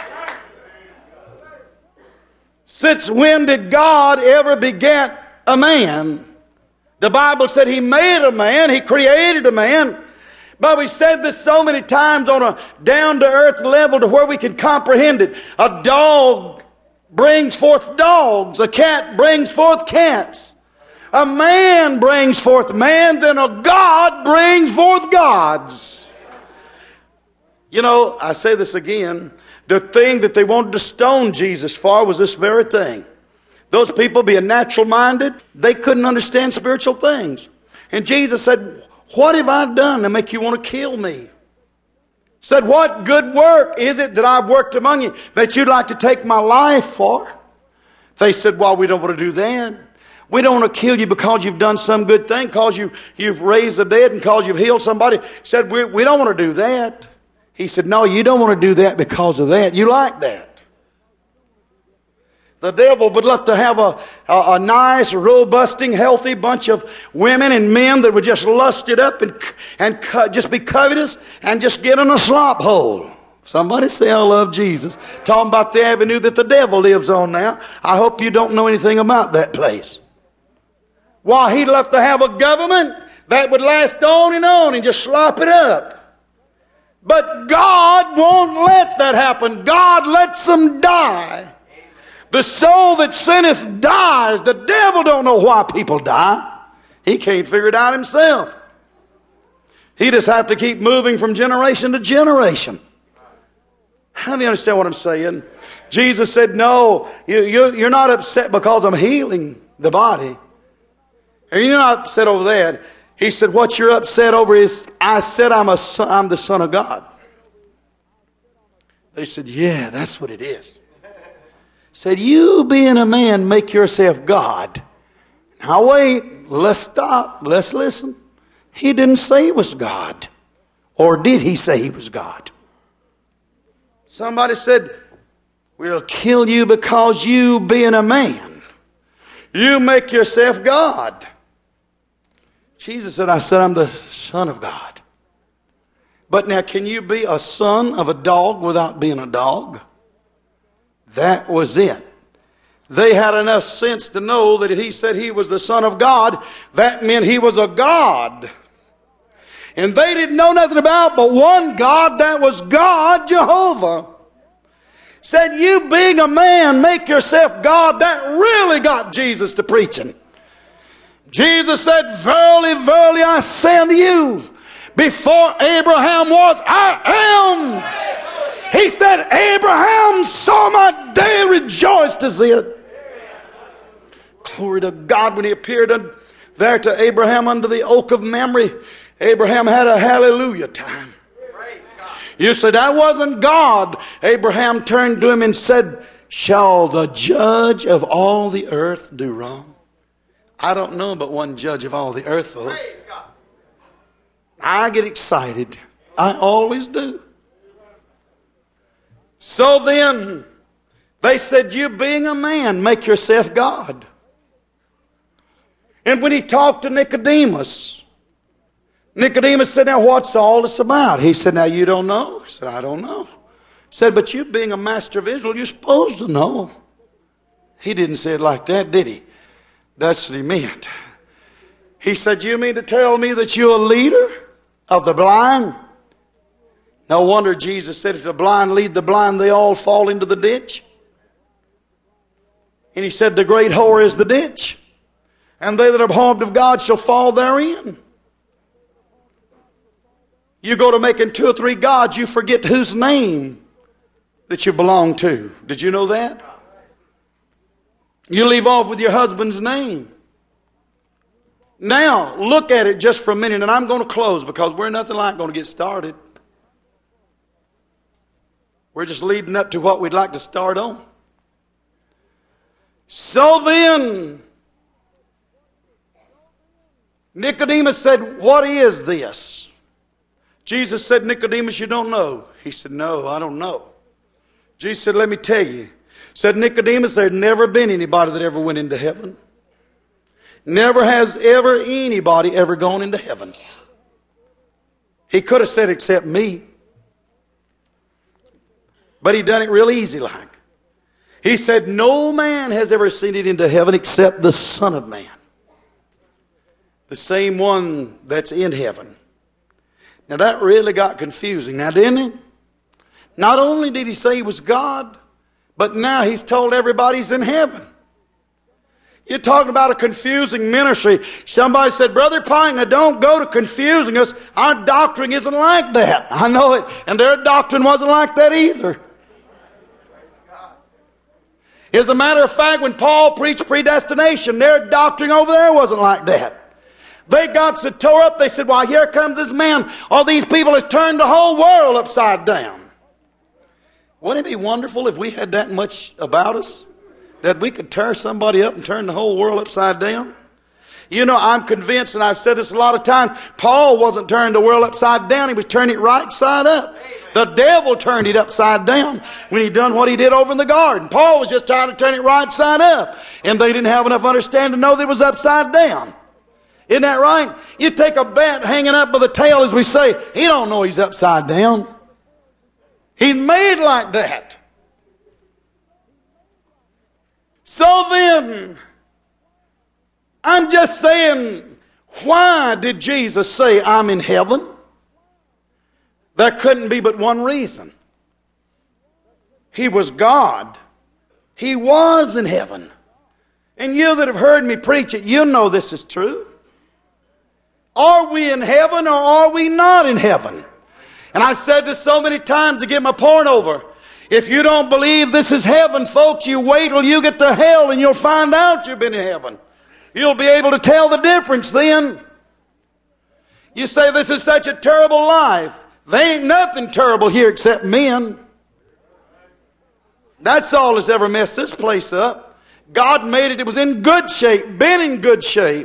Since when did God ever beget a man? The Bible said He made a man, He created a man. But we said this so many times on a down-to-earth level to where we can comprehend it. A dog brings forth dogs. A cat brings forth cats. A man brings forth man, and a God brings forth gods. You know, I say this again. The thing that they wanted to stone Jesus for was this very thing. Those people being natural-minded, they couldn't understand spiritual things. And Jesus said, what have I done to make you want to kill me? Said, what good work is it that I've worked among you that you'd like to take my life for? They said, well, we don't want to do that. We don't want to kill you because you've done some good thing, because you, you've raised the dead and because you've healed somebody. He said, we, we don't want to do that. He said, no, you don't want to do that because of that. You like that. The devil would love to have a, a, a nice, robusting, healthy bunch of women and men that would just lust it up and, and co- just be covetous and just get in a slop hole. Somebody say, I love Jesus. Talking about the avenue that the devil lives on now. I hope you don't know anything about that place. Why, he'd love to have a government that would last on and on and just slop it up. But God won't let that happen. God lets them die. The soul that sinneth dies. The devil don't know why people die. He can't figure it out himself. He just have to keep moving from generation to generation. How do you understand what I'm saying? Jesus said, no, you, you, you're not upset because I'm healing the body. And you're not upset over that. He said, what you're upset over is, I said I'm, a son, I'm the Son of God. They said, yeah, that's what it is. Said, you being a man, make yourself God. Now wait, let's stop, let's listen. He didn't say he was God. Or did he say he was God? Somebody said, we'll kill you because you being a man, you make yourself God. Jesus said, I said, I'm the Son of God. But now, can you be a son of a dog without being a dog? That was it. They had enough sense to know that if he said he was the Son of God, that meant he was a God. And they didn't know nothing about but one God, that was God, Jehovah. Said, you being a man, make yourself God. That really got Jesus to preaching. Jesus said, verily, verily, I say unto you, before Abraham was, I am. He said, Abraham saw my day, rejoiced to see it. Glory to God. When he appeared there to Abraham under the oak of Mamre, Abraham had a hallelujah time. You said, that wasn't God. Abraham turned to him and said, shall the judge of all the earth do wrong? I don't know but one judge of all the earth, though. I get excited. I always do. So then, they said, you being a man, make yourself God. And when he talked to Nicodemus, Nicodemus said, now what's all this about? He said, now you don't know? He said, I don't know. He said, but you being a master of Israel, you're supposed to know. He didn't say it like that, did he? That's what he meant. He said, you mean to tell me that you're a leader of the blind? No wonder Jesus said, if the blind lead the blind, they all fall into the ditch. And he said, the great whore is the ditch, and they that are harmed of God shall fall therein. You go to making two or three gods, you forget whose name that you belong to. Did you know that? You leave off with your husband's name. Now, look at it just for a minute, and I'm going to close because we're nothing like going to get started. We're just leading up to what we'd like to start on. So then, Nicodemus said, what is this? Jesus said, Nicodemus, you don't know. He said, no, I don't know. Jesus said, let me tell you. Said Nicodemus, there's never been anybody that ever went into heaven. Never has ever anybody ever gone into heaven. He could have said except me. But he done it real easy like. He said no man has ever seen it into heaven except the Son of Man. The same one that's in heaven. Now that really got confusing now, didn't it? Not only did he say he was God, but now he's told everybody he's in heaven. You're talking about a confusing ministry. Somebody said, Brother Pine, now don't go to confusing us. Our doctrine isn't like that. I know it. And their doctrine wasn't like that either. As a matter of fact, when Paul preached predestination, their doctrine over there wasn't like that. They got so tore up, they said, well, here comes this man. All these people has turned the whole world upside down. Wouldn't it be wonderful if we had that much about us? That we could tear somebody up and turn the whole world upside down? You know, I'm convinced, and I've said this a lot of times, Paul wasn't turning the world upside down. He was turning it right side up. The devil turned it upside down when he done what he did over in the garden. Paul was just trying to turn it right side up. And they didn't have enough understanding to know that it was upside down. Isn't that right? You take a bat hanging up by the tail, as we say, he don't know he's upside down. He's made like that. So then, I'm just saying, why did Jesus say, I'm in heaven? There couldn't be but one reason. He was God. He was in heaven. And you that have heard me preach it, you know this is true. Are we in heaven or are we not in heaven? And I've said this so many times to get my point over. If you don't believe this is heaven, folks, you wait till you get to hell and you'll find out you've been in heaven. You'll be able to tell the difference then. You say this is such a terrible life. There ain't nothing terrible here except men. That's all that's ever messed this place up. God made it. It was in good shape, been in good shape.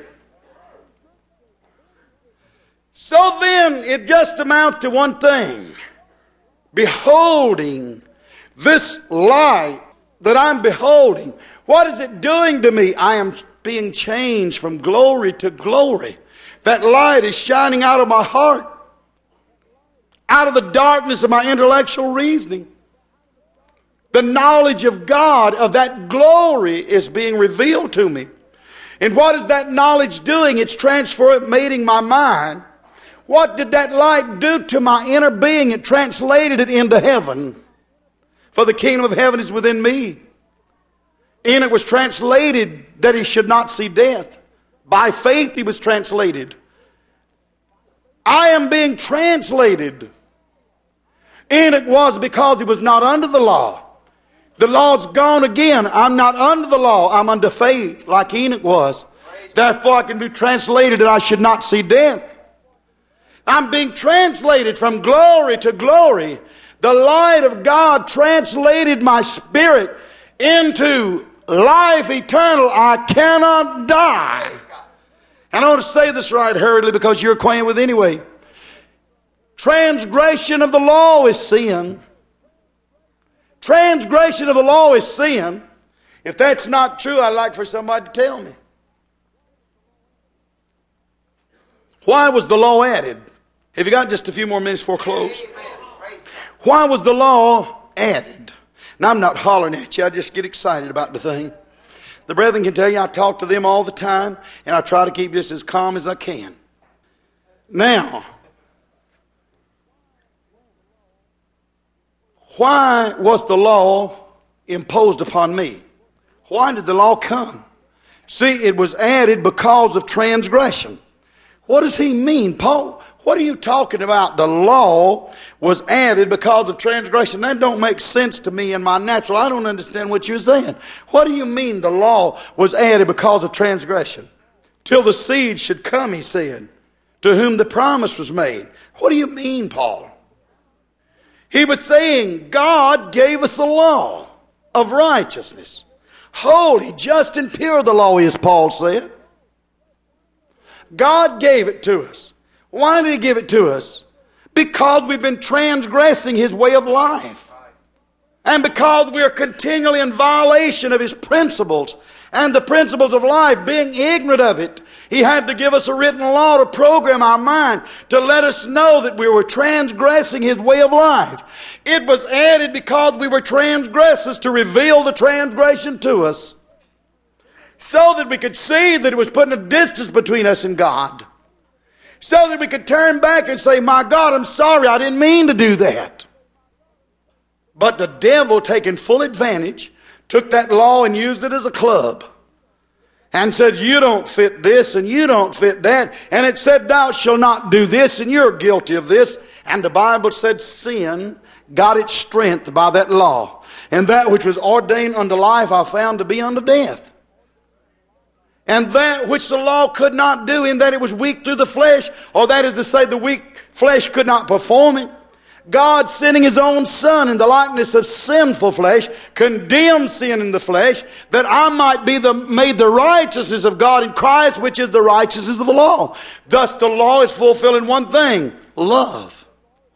So then it just amounts to one thing. Beholding this light that I'm beholding. What is it doing to me? I am being changed from glory to glory. That light is shining out of my heart. Out of the darkness of my intellectual reasoning. The knowledge of God, of that glory, is being revealed to me. And what is that knowledge doing? It's transforming my mind. What did that light do to my inner being? It translated it into heaven. For the kingdom of heaven is within me. Enoch was translated that he should not see death. By faith he was translated. I am being translated. Enoch was because he was not under the law. The law's gone again. I'm not under the law. I'm under faith like Enoch was. Therefore I can be translated that I should not see death. I'm being translated from glory to glory. The light of God translated my spirit into life eternal. I cannot die. And I want to say this right hurriedly because you're acquainted with it anyway. Transgression of the law is sin. Transgression of the law is sin. If that's not true, I'd like for somebody to tell me. Why was the law added? Have you got just a few more minutes before close? Why was the law added? Now, I'm not hollering at you. I just get excited about the thing. The brethren can tell you I talk to them all the time, and I try to keep this as calm as I can. Now, why was the law imposed upon me? Why did the law come? See, it was added because of transgression. What does he mean, Paul? What are you talking about? The law was added because of transgression. That don't make sense to me in my natural. I don't understand what you're saying. What do you mean the law was added because of transgression? Till the seed should come, he said, to whom the promise was made. What do you mean, Paul? He was saying God gave us a law of righteousness. Holy, just and pure the law is, Paul said. God gave it to us. Why did he give it to us? Because we've been transgressing his way of life. And because we are continually in violation of his principles and the principles of life, being ignorant of it, he had to give us a written law to program our mind, to let us know that we were transgressing his way of life. It was added because we were transgressors to reveal the transgression to us, so that we could see that it was putting a distance between us and God. So that we could turn back and say, my God, I'm sorry, I didn't mean to do that. But the devil, taking full advantage, took that law and used it as a club. And said, you don't fit this and you don't fit that. And it said, thou shalt not do this and you're guilty of this. And the Bible said sin got its strength by that law. And that which was ordained unto life I found to be unto death. And that which the law could not do, in that it was weak through the flesh, or that is to say the weak flesh could not perform it, God, sending his own Son in the likeness of sinful flesh, condemned sin in the flesh, that I might be the, made the righteousness of God in Christ, which is the righteousness of the law. Thus the law is fulfilling one thing: love.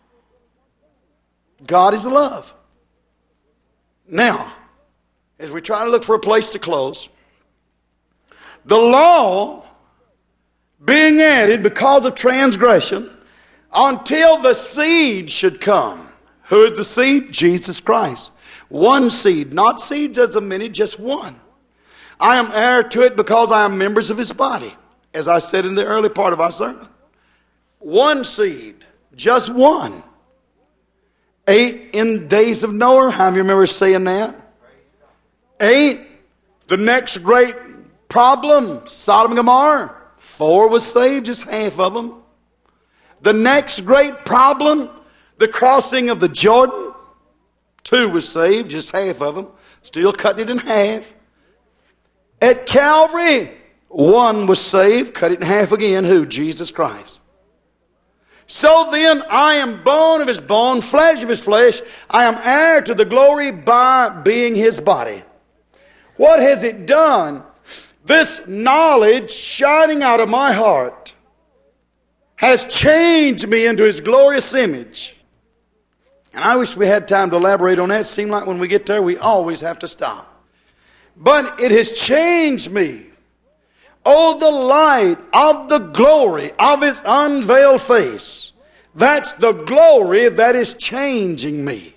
God is love. Now, as we try to look for a place to close, the law being added because of transgression until the seed should come. Who is the seed? Jesus Christ. One seed, not seeds as of many, just one. I am heir to it because I am members of his body, as I said in the early part of our sermon. One seed, just one. Eight in days of Noah. How many remember saying that? Eight. The next great problem, Sodom and Gomorrah. Four was saved, just half of them. The next great problem, the crossing of the Jordan. Two was saved, just half of them. Still cutting it in half. At Calvary, one was saved, cut it in half again. Who? Jesus Christ. So then I am bone of his bone, flesh of his flesh. I am heir to the glory by being his body. What has it done? This knowledge shining out of my heart has changed me into his glorious image. And I wish we had time to elaborate on that. It seems like when we get there, we always have to stop. But it has changed me. Oh, the light of the glory of his unveiled face. That's the glory that is changing me.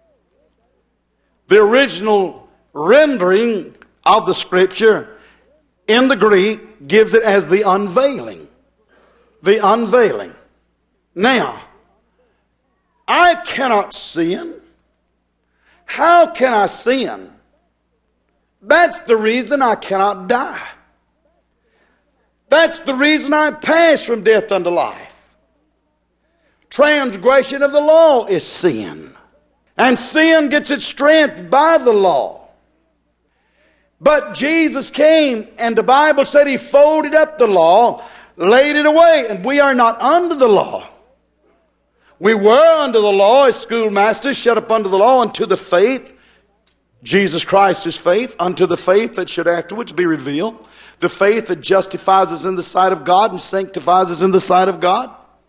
The original rendering of the scripture in the Greek gives it as the unveiling. The unveiling. Now, I cannot sin. How can I sin? That's the reason I cannot die. That's the reason I pass from death unto life. Transgression of the law is sin. And sin gets its strength by the law. But Jesus came and the Bible said he folded up the law, laid it away, and we are not under the law. We were under the law as schoolmasters, shut up under the law unto the faith. Jesus Christ is faith, unto the faith that should afterwards be revealed. The faith that justifies us in the sight of God and sanctifies us in the sight of God.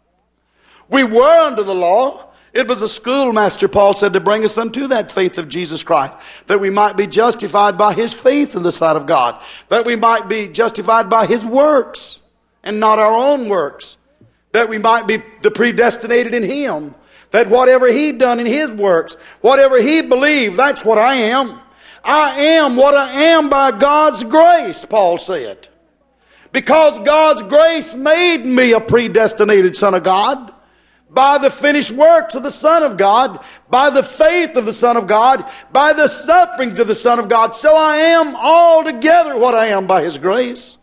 We were under the law. It was a schoolmaster, Paul said, to bring us unto that faith of Jesus Christ, that we might be justified by his faith in the sight of God, that we might be justified by his works and not our own works, that we might be the predestinated in him, that whatever he done in his works, whatever he believed, that's what I am. I am what I am by God's grace, Paul said. Because God's grace made me a predestinated son of God, by the finished works of the Son of God, by the faith of the Son of God, by the sufferings of the Son of God. So I am altogether what I am by his grace.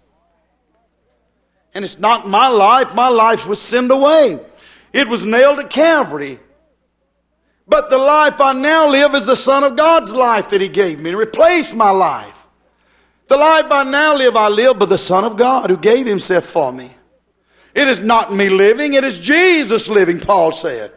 And it's not my life. My life was sinned away. It was nailed at Calvary. But the life I now live is the Son of God's life that he gave me to replace my life. The life I now live, I live by the Son of God who gave himself for me. It is not me living, it is Jesus living, Paul said.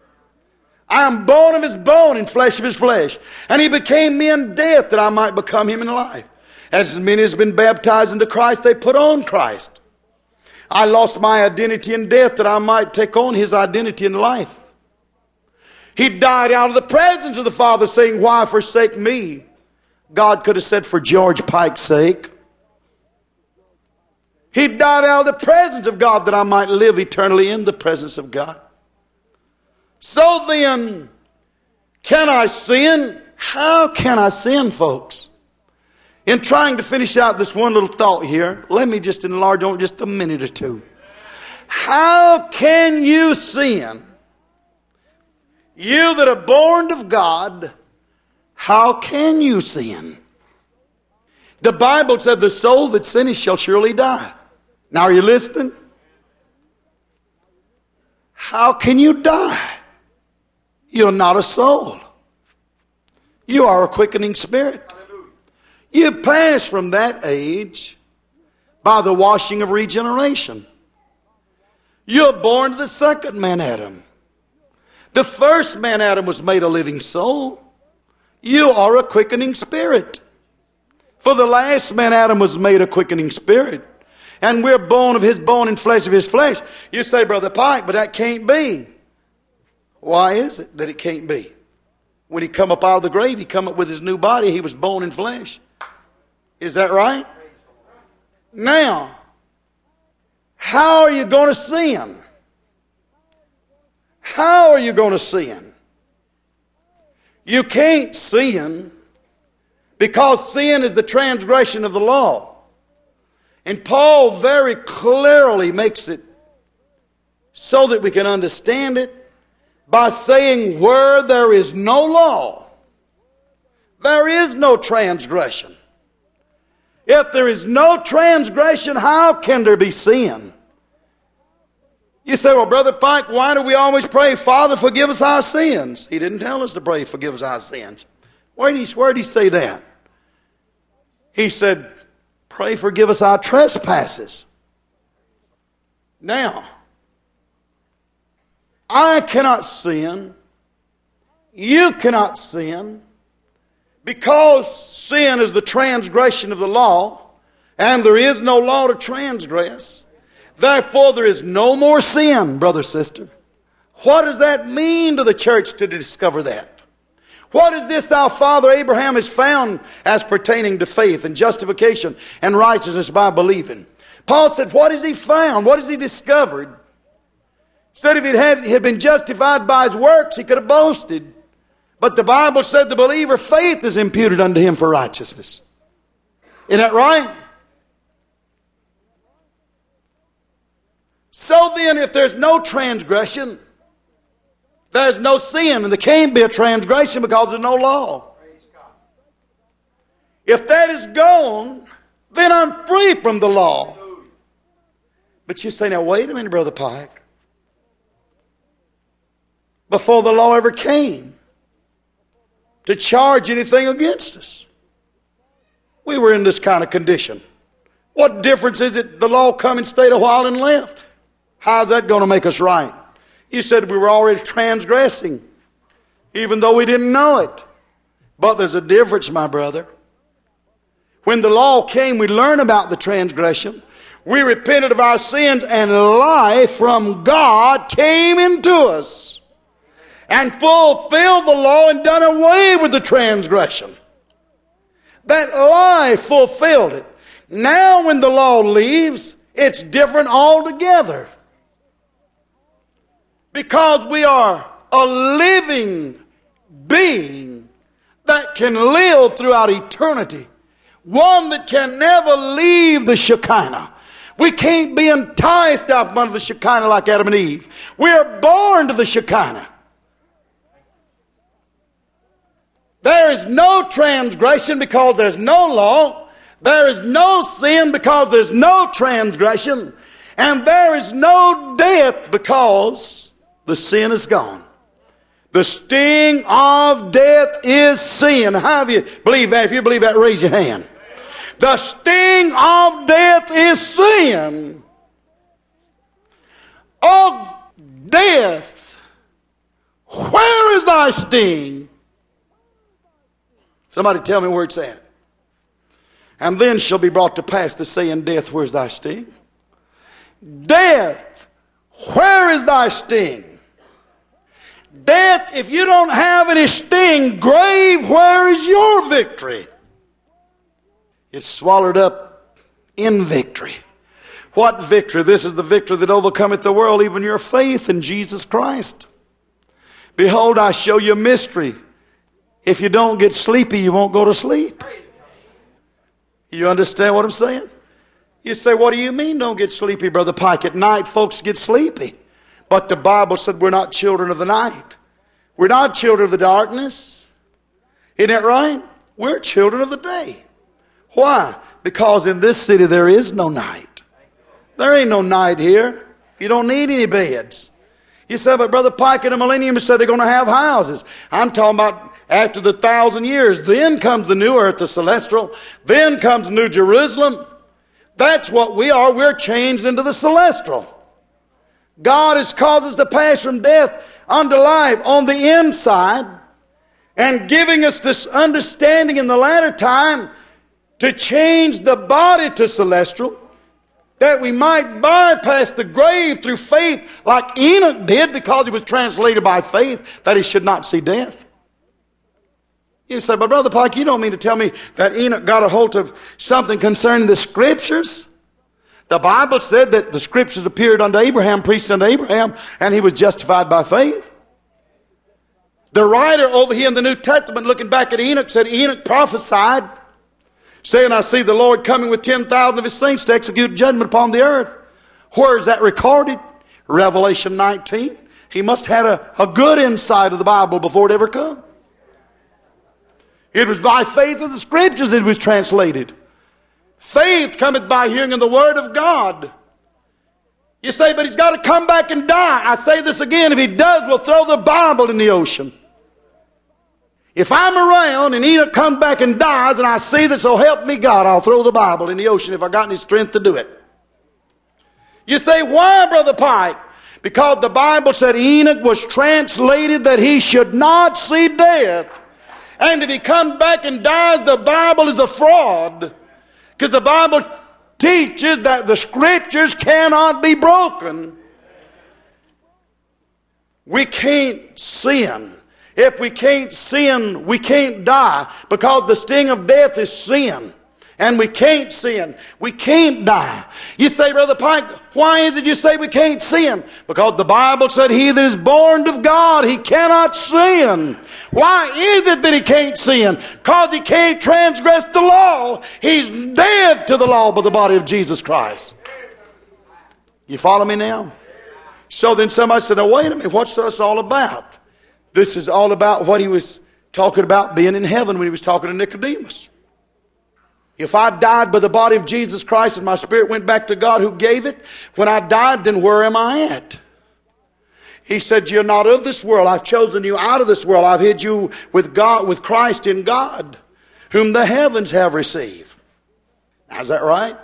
I am bone of his bone and flesh of his flesh. And he became me in death that I might become him in life. As many as have been baptized into Christ, they put on Christ. I lost my identity in death that I might take on his identity in life. He died out of the presence of the Father, saying, why forsake me? God could have said, for George Pike's sake. He died out of the presence of God that I might live eternally in the presence of God. So then, can I sin? How can I sin, folks? In trying to finish out this one little thought here, let me just enlarge on just a minute or two. How can you sin? You that are born of God, how can you sin? The Bible said the soul that sinneth shall surely die. Now are you listening? How can you die? You're not a soul. You are a quickening spirit. You pass from that age by the washing of regeneration. You're born to the second man Adam. The first man Adam was made a living soul. You are a quickening spirit. For the last man Adam was made a quickening spirit. And we're bone of his bone and flesh of his flesh. You say, Brother Pike, but that can't be. Why is it that it can't be? When he come up out of the grave, he come up with his new body. He was bone and flesh. Is that right? Now, how are you going to sin? How are you going to sin? You can't sin because sin is the transgression of the law. And Paul very clearly makes it so that we can understand it by saying where there is no law, there is no transgression. If there is no transgression, how can there be sin? You say, well, Brother Pike, why do we always pray, Father, forgive us our sins? He didn't tell us to pray, forgive us our sins. Where did he, where did he say that? He said, pray, forgive us our trespasses. Now, I cannot sin. You cannot sin. Because sin is the transgression of the law, and there is no law to transgress, therefore there is no more sin, brother, sister. What does that mean to the church to discover that? What is this our father Abraham has found as pertaining to faith and justification and righteousness by believing? Paul said, what has he found? What has he discovered? He said if he had, had been justified by his works, he could have boasted. But the Bible said the believer, faith is imputed unto him for righteousness. Isn't that right? So then, if there's no transgression, there's no sin, and there can't be a transgression because there's no law. If that is gone, then I'm free from the law. But you say, now wait a minute, Brother Pike. Before the law ever came to charge anything against us, we were in this kind of condition. What difference is it the law come and stayed a while and left? How's that going to make us right? You said we were already transgressing, even though we didn't know it. But there's a difference, my brother. When the law came, we learned about the transgression. We repented of our sins, and life from God came into us and fulfilled the law and done away with the transgression. That life fulfilled it. Now when the law leaves, it's different altogether. Because we are a living being that can live throughout eternity. One that can never leave the Shekinah. We can't be enticed up under the Shekinah like Adam and Eve. We are born to the Shekinah. There is no transgression because there's no law. There is no sin because there's no transgression. And there is no death because the sin is gone. The sting of death is sin. How do you believe that? If you believe that, raise your hand. The sting of death is sin. Oh, death, where is thy sting? Somebody tell me where it's at. And then shall be brought to pass the saying, death, where's thy sting? Death, where is thy sting? Death, if you don't have any sting, grave, where is your victory? It's swallowed up in victory. What victory? This is the victory that overcometh the world, even your faith in Jesus Christ. Behold, I show you a mystery. If you don't get sleepy, you won't go to sleep. You understand what I'm saying? You say, what do you mean don't get sleepy, Brother Pike? At night, folks get sleepy. But the Bible said we're not children of the night. We're not children of the darkness. Isn't that right? We're children of the day. Why? Because in this city there is no night. There ain't no night here. You don't need any beds. You say, but Brother Pike in the millennium said they're going to have houses. I'm talking about after the thousand years. Then comes the new earth, the celestial. Then comes New Jerusalem. That's what we are. We're changed into the celestial. God has caused us to pass from death unto life on the inside, and giving us this understanding in the latter time to change the body to celestial, that we might bypass the grave through faith like Enoch did, because he was translated by faith that he should not see death. You say, but Brother Pike, you don't mean to tell me that Enoch got a hold of something concerning the Scriptures? The Bible said that the Scriptures appeared unto Abraham, preached unto Abraham, and he was justified by faith. The writer over here in the New Testament, looking back at Enoch, said Enoch prophesied, saying, I see the Lord coming with ten thousand of his saints to execute judgment upon the earth. Where is that recorded? Revelation nineteen. He must have had a, a good insight of the Bible before it ever come. It was by faith of the Scriptures it was translated. Faith cometh by hearing of the Word of God. You say, but he's got to come back and die. I say this again, if he does, we'll throw the Bible in the ocean. If I'm around and Enoch comes back and dies and I see that, so help me God, I'll throw the Bible in the ocean if I got any strength to do it. You say, why, Brother Pike? Because the Bible said Enoch was translated that he should not see death. And if he comes back and dies, the Bible is a fraud. Because the Bible teaches that the Scriptures cannot be broken. We can't sin. If we can't sin, we can't die. Because the sting of death is sin. And we can't sin. We can't die. You say, Brother Pike, why is it you say we can't sin? Because the Bible said he that is born of God, he cannot sin. Why is it that he can't sin? Because he can't transgress the law. He's dead to the law by the body of Jesus Christ. You follow me now? So then somebody said, now wait a minute, what's this all about? This is all about what he was talking about being in heaven when he was talking to Nicodemus. If I died by the body of Jesus Christ and my spirit went back to God who gave it, when I died, then where am I at? He said, you're not of this world. I've chosen you out of this world. I've hid you with God, with Christ in God, whom the heavens have received. Now, is that right?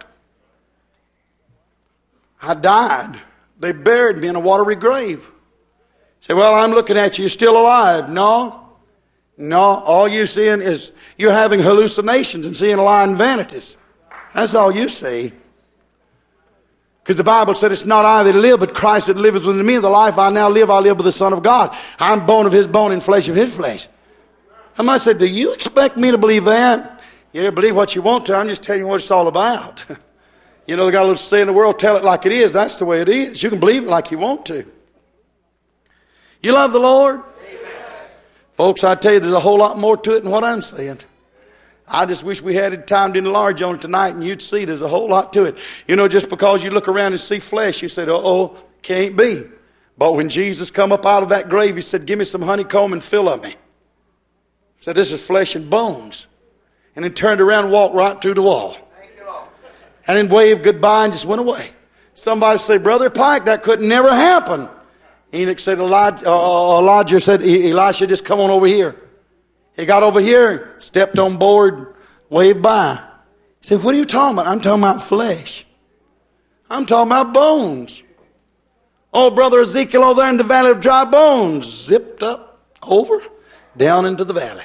I died. They buried me in a watery grave. You say, well, I'm looking at you. You're still alive. No. No, all you're seeing is you're having hallucinations and seeing lying vanities. That's all you see. Because the Bible said it's not I that live, but Christ that liveth within me. The life I now live, I live with the Son of God. I'm bone of his bone and flesh of his flesh. Somebody said, do you expect me to believe that? Yeah, believe what you want to. I'm just telling you what it's all about. You know, they got a little say in the world, tell it like it is. That's the way it is. You can believe it like you want to. You love the Lord? Folks, I tell you, there's a whole lot more to it than what I'm saying. I just wish we had time to enlarge on it tonight, and you'd see there's a whole lot to it. You know, just because you look around and see flesh, you said, uh-oh, can't be. But when Jesus come up out of that grave, he said, give me some honeycomb and fill of me. He said, this is flesh and bones. And then turned around and walked right through the wall. And then waved goodbye and just went away. Somebody say, Brother Pike, that could never happen. Enoch said, Elijah, uh, Elijah said, Elisha, just come on over here. He got over here, stepped on board, waved by. He said, what are you talking about? I'm talking about flesh. I'm talking about bones. Oh, Brother Ezekiel over there in the valley of dry bones, zipped up over, down into the valley.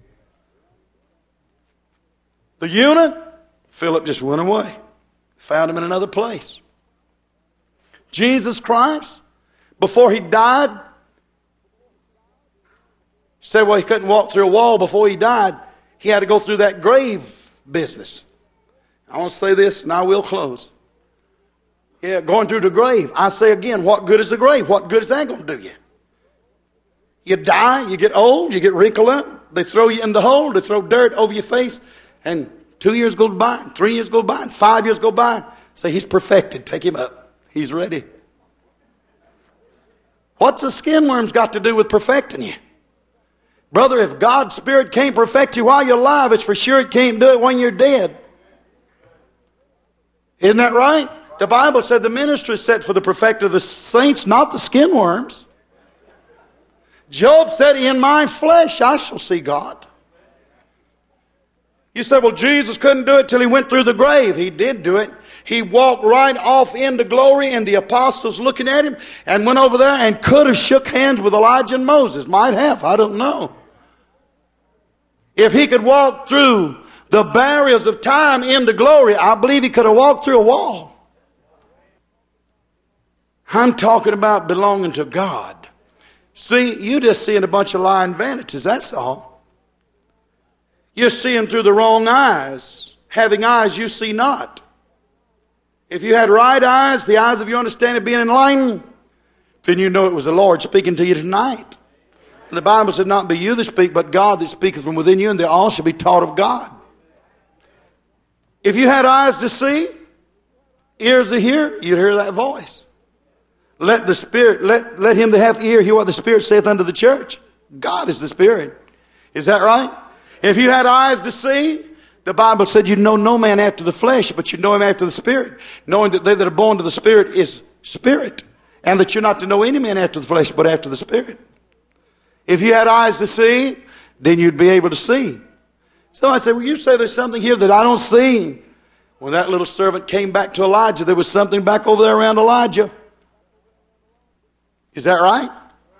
The eunuch, Philip just went away. Found him in another place. Jesus Christ, before he died, said, well, he couldn't walk through a wall before he died. He had to go through that grave business. I want to say this, and I will close. Yeah, going through the grave. I say again, what good is the grave? What good is that going to do you? You die, you get old, you get wrinkled up. They throw you in the hole, they throw dirt over your face, and two years go by, and three years go by, and five years go by. Say, he's perfected. Take him up. He's ready. What's the skin worms got to do with perfecting you? Brother, if God's Spirit can't perfect you while you're alive, it's for sure it can't do it when you're dead. Isn't that right? The Bible said the ministry is set for the perfect of the saints, not the skin worms. Job said, in my flesh I shall see God. You said, well, Jesus couldn't do it till he went through the grave. He did do it. He walked right off into glory, and the apostles looking at him, and went over there and could have shook hands with Elijah and Moses. Might have, I don't know. If he could walk through the barriers of time into glory, I believe he could have walked through a wall. I'm talking about belonging to God. See, you just seeing a bunch of lying vanities, that's all. You're seeing through the wrong eyes, having eyes you see not. If you had right eyes, the eyes of your understanding being enlightened, then you know it was the Lord speaking to you tonight. And the Bible said, not be you that speak, but God that speaketh from within you, and they all shall be taught of God. If you had eyes to see, ears to hear, you'd hear that voice. Let the Spirit, let, let him that hath ear hear what the Spirit saith unto the church. God is the Spirit. Is that right? If you had eyes to see, the Bible said you know no man after the flesh, but you know him after the Spirit, knowing that they that are born to the Spirit is Spirit, and that you're not to know any man after the flesh, but after the Spirit. If you had eyes to see, then you'd be able to see. Somebody said, well, you say there's something here that I don't see. When that little servant came back to Elijah, there was something back over there around Elijah. Is that right?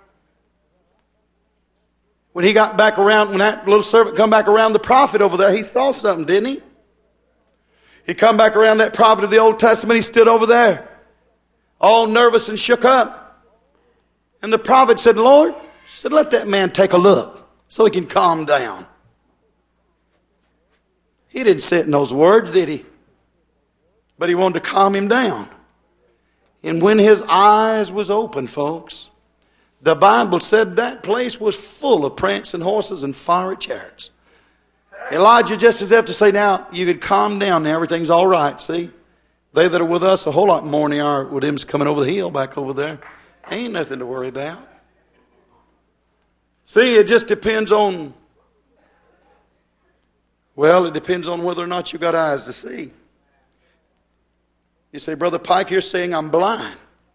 When he got back around, when that little servant come back around the prophet over there, he saw something, didn't he? He come back around that prophet of the Old Testament, he stood over there, all nervous and shook up. And the prophet said, Lord, said, let that man take a look so he can calm down. He didn't say it in those words, did he? But he wanted to calm him down. And when his eyes was open, folks, the Bible said that place was full of prancing horses and fiery chariots. Elijah just as if to say, now, you could calm down now, everything's all right, see? They that are with us a whole lot more than they are with them coming over the hill back over there. Ain't nothing to worry about. See, it just depends on, well, it depends on whether or not you've got eyes to see. You say, Brother Pike, you're saying I'm blind.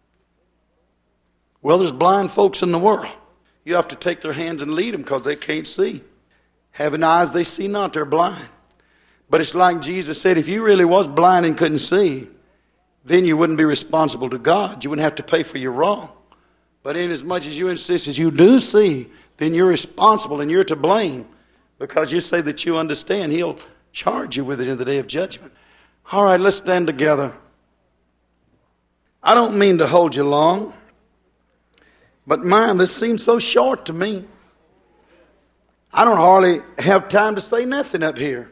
Well, there's blind folks in the world. You have to take their hands and lead them because they can't see. Having eyes they see not, they're blind. But it's like Jesus said, if you really was blind and couldn't see, then you wouldn't be responsible to God. You wouldn't have to pay for your wrong. But in as much as you insist as you do see, then you're responsible and you're to blame because you say that you understand. He'll charge you with it in the day of judgment. All right, let's stand together. I don't mean to hold you long, but man, this seems so short to me. I don't hardly have time to say nothing up here.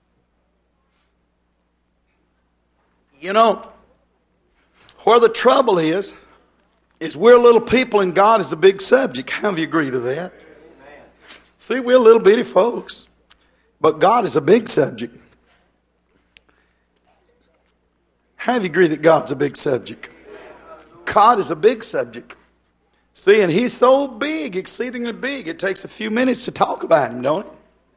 You know, where the trouble is, is we're little people and God is a big subject. How do you agree to that? See, we're little bitty folks, but God is a big subject. How do you agree that God's a big subject? God is a big subject. See, and He's so big, exceedingly big, it takes a few minutes to talk about Him, don't it?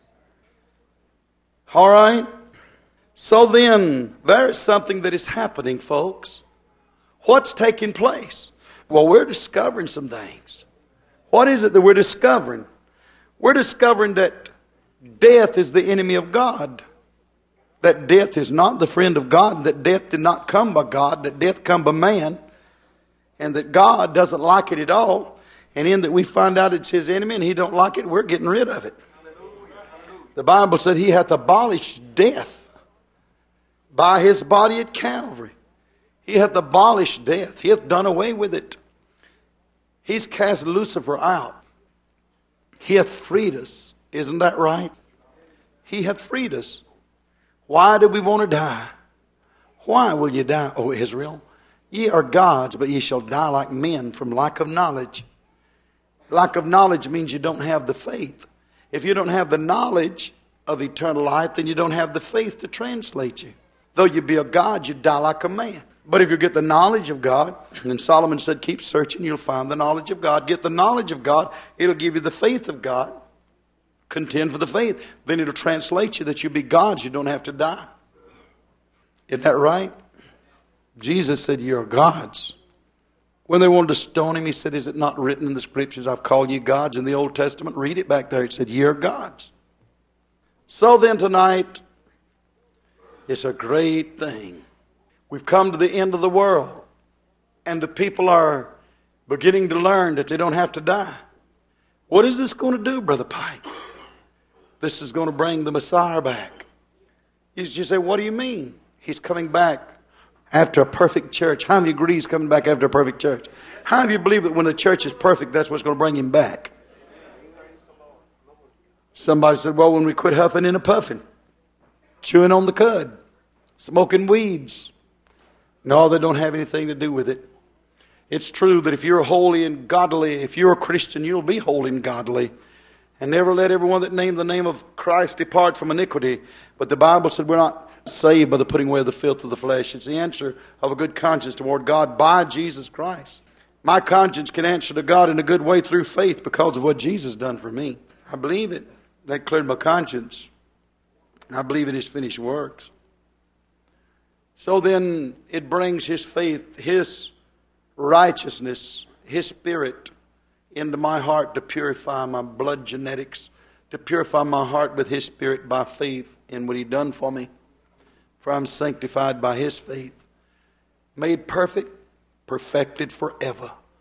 All right? So then, there's something that is happening, folks. What's taking place? Well, we're discovering some things. What is it that we're discovering? We're discovering that death is the enemy of God. That death is not the friend of God. That death did not come by God. That death come by man. And that God doesn't like it at all. And in that we find out it's His enemy and He don't like it, we're getting rid of it. The Bible said He hath abolished death by His body at Calvary. He hath abolished death. He hath done away with it. He's cast Lucifer out. He hath freed us. Isn't that right? He hath freed us. Why do we want to die? Why will you die, O Israel? Ye are gods, but ye shall die like men from lack of knowledge. Lack of knowledge means you don't have the faith. If you don't have the knowledge of eternal life, then you don't have the faith to translate you. Though you be a god, you die like a man. But if you get the knowledge of God, and Solomon said, keep searching, you'll find the knowledge of God. Get the knowledge of God, it'll give you the faith of God. Contend for the faith. Then it'll translate you that you be gods, you don't have to die. Isn't that right? Jesus said, you're gods. When they wanted to stone Him, He said, is it not written in the Scriptures, I've called you gods in the Old Testament? Read it back there. It said, you're gods. So then tonight, it's a great thing. We've come to the end of the world. And the people are beginning to learn that they don't have to die. What is this going to do, Brother Pike? This is going to bring the Messiah back. You say, what do you mean? He's coming back after a perfect church. How many agree He's coming back after a perfect church? How many of you believe that when the church is perfect, that's what's going to bring Him back? Somebody said, well, when we quit huffing and a puffing, chewing on the cud, smoking weeds. No, they don't have anything to do with it. It's true that if you're holy and godly, if you're a Christian, you'll be holy and godly. And never let everyone that name the name of Christ depart from iniquity. But the Bible said we're not saved by the putting away of the filth of the flesh. It's the answer of a good conscience toward God by Jesus Christ. My conscience can answer to God in a good way through faith because of what Jesus done for me. I believe it. That cleared my conscience. I believe in His finished works. So then it brings His faith, His righteousness, His Spirit into my heart to purify my blood genetics, to purify my heart with His Spirit by faith in what He done for me. For I'm sanctified by His faith, made perfect, perfected forever.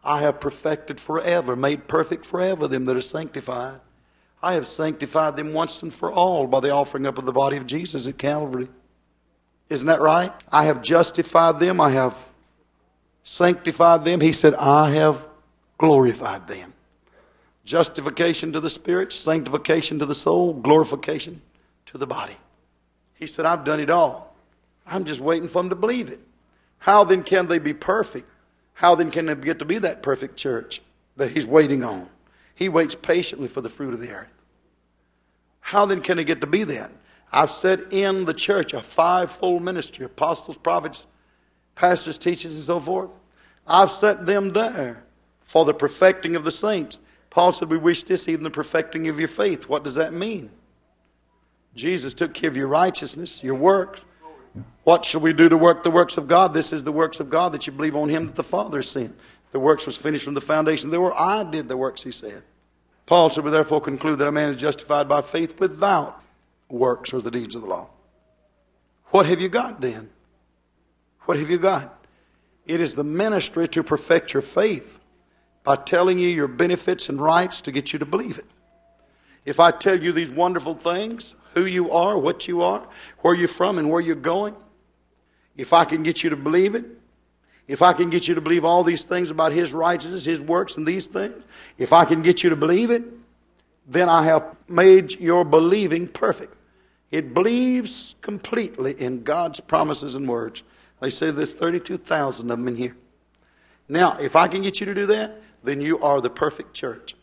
I have perfected forever, made perfect forever them that are sanctified. I have sanctified them once and for all by the offering up of the body of Jesus at Calvary. Isn't that right? I have justified them. I have sanctified them. He said, I have glorified them. Justification to the spirit, sanctification to the soul, glorification to the body. He said, I've done it all. I'm just waiting for them to believe it. How then can they be perfect? How then can they get to be that perfect church that he's waiting on? He waits patiently for the fruit of the earth. How then can they get to be that? I've set in the church a fivefold ministry, apostles, prophets, pastors, teachers, and so forth. I've set them there for the perfecting of the saints. Paul said, we wish this, even the perfecting of your faith. What does that mean? Jesus took care of your righteousness, your works. What shall we do to work the works of God? This is the works of God, that you believe on him that the Father sent. The works was finished from the foundation. There were I did the works, he said. Paul said, we therefore conclude that a man is justified by faith without works or the deeds of the law. What have you got then? What have you got? It is the ministry to perfect your faith by telling you your benefits and rights to get you to believe it. If I tell you these wonderful things, who you are, what you are, where you're from, and where you're going, if I can get you to believe it, if I can get you to believe all these things about his righteousness, his works, and these things, if I can get you to believe it, then I have made your believing perfect. It believes completely in God's promises and words. They say there's thirty-two thousand of them in here. Now, if I can get you to do that, then you are the perfect church.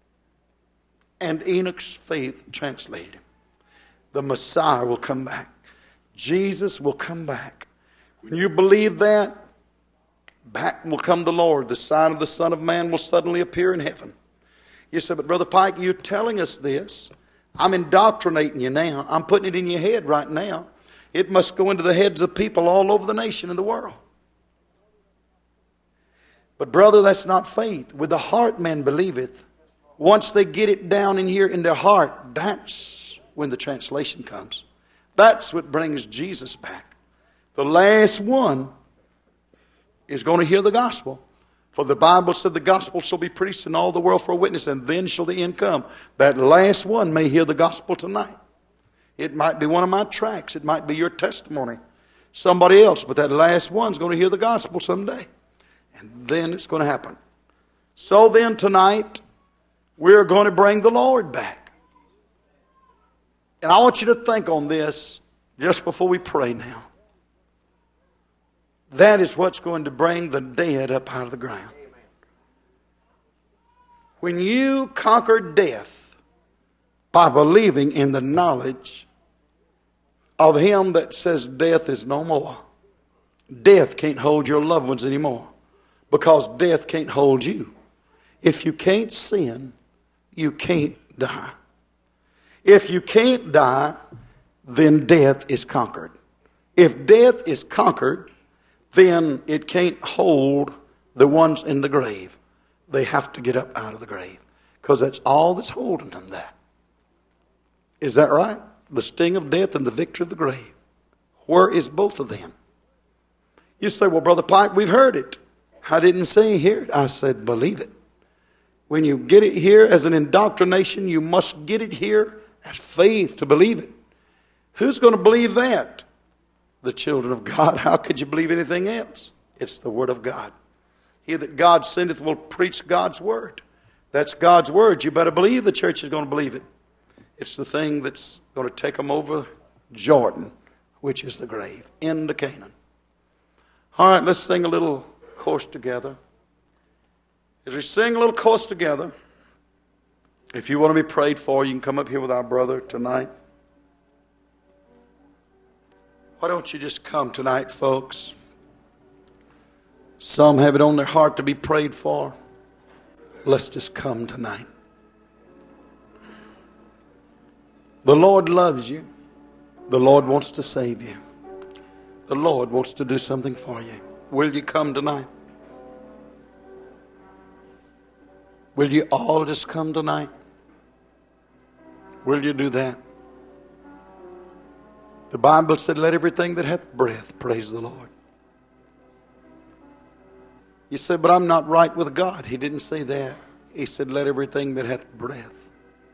And Enoch's faith translated him. The Messiah will come back. Jesus will come back. When you believe that, back will come the Lord. The sign of the Son of Man will suddenly appear in heaven. You say, but Brother Pike, you're telling us this. I'm indoctrinating you now. I'm putting it in your head right now. It must go into the heads of people all over the nation and the world. But brother, that's not faith. With the heart man believeth. Once they get it down in here in their heart, that's when the translation comes. That's what brings Jesus back. The last one is going to hear the gospel. For the Bible said the gospel shall be preached in all the world for a witness, and then shall the end come. That last one may hear the gospel tonight. It might be one of my tracts. It might be your testimony. Somebody else. But that last one's going to hear the gospel someday. And then it's going to happen. So then tonight, we're going to bring the Lord back. And I want you to think on this just before we pray now. That is what's going to bring the dead up out of the ground. When you conquer death by believing in the knowledge of him that says death is no more, death can't hold your loved ones anymore, because death can't hold you. If you can't sin, you can't die. If you can't die, then death is conquered. If death is conquered, then it can't hold the ones in the grave. They have to get up out of the grave, because that's all that's holding them there. Is that right? The sting of death and the victory of the grave. Where is both of them? You say, well, Brother Pike, we've heard it. I didn't say hear it. I said believe it. When you get it here as an indoctrination, you must get it here as faith to believe it. Who's going to believe that? The children of God. How could you believe anything else? It's the Word of God. He that God sendeth will preach God's Word. That's God's Word. You better believe the church is going to believe it. It's the thing that's going to take them over Jordan, which is the grave, into Canaan. All right, let's sing a little chorus together. As we sing a little chorus together, if you want to be prayed for, you can come up here with our brother tonight. Why don't you just come tonight, folks? Some have it on their heart to be prayed for. Let's just come tonight. The Lord loves you. The Lord wants to save you. The Lord wants to do something for you. Will you come tonight? Will you all just come tonight? Will you do that? The Bible said, let everything that hath breath praise the Lord. You say, but I'm not right with God. He didn't say that. He said, let everything that hath breath.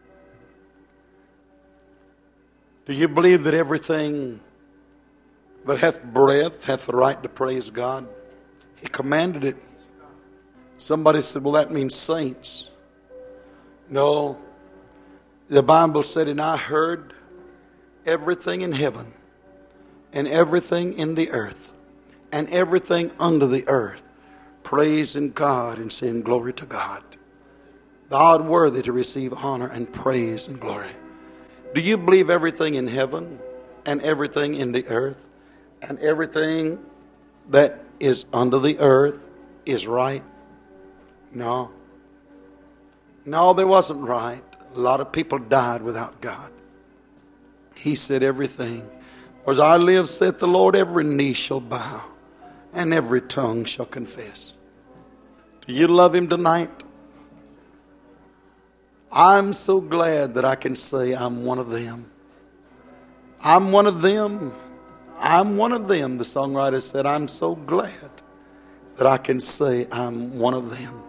Do you believe that everything that hath breath hath the right to praise God? He commanded it. Somebody said, well, that means saints. No. The Bible said, and I heard everything in heaven and everything in the earth and everything under the earth praising God and saying glory to God. God worthy to receive honor and praise and glory. Do you believe everything in heaven and everything in the earth and everything that is under the earth is right? No. No, there wasn't right. A lot of people died without God. He said everything. For as I live, saith the Lord, every knee shall bow and every tongue shall confess. Do you love Him tonight? I'm so glad that I can say I'm one of them. I'm one of them. I'm one of them. The songwriter said, I'm so glad that I can say I'm one of them.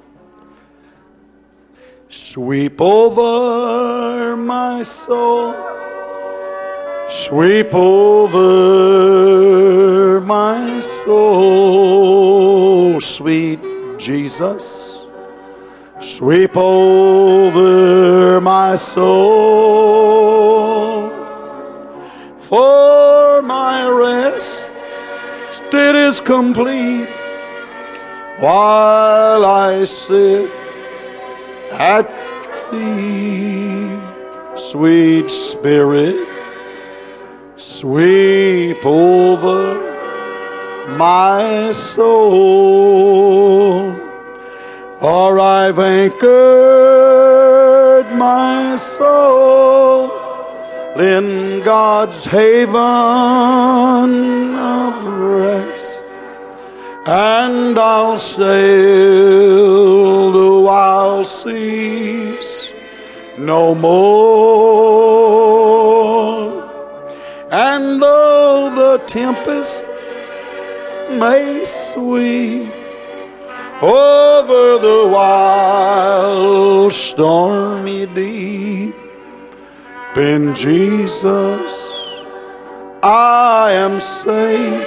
Sweep over my soul. Sweep over my soul, sweet Jesus. Sweep over my soul. For my rest it is complete while I sit at thee, sweet Spirit. Sweep over my soul, for I've anchored my soul in God's haven of rest, and I'll sail though I'll cease no more. And though the tempest may sweep over the wild stormy deep, in Jesus I am safe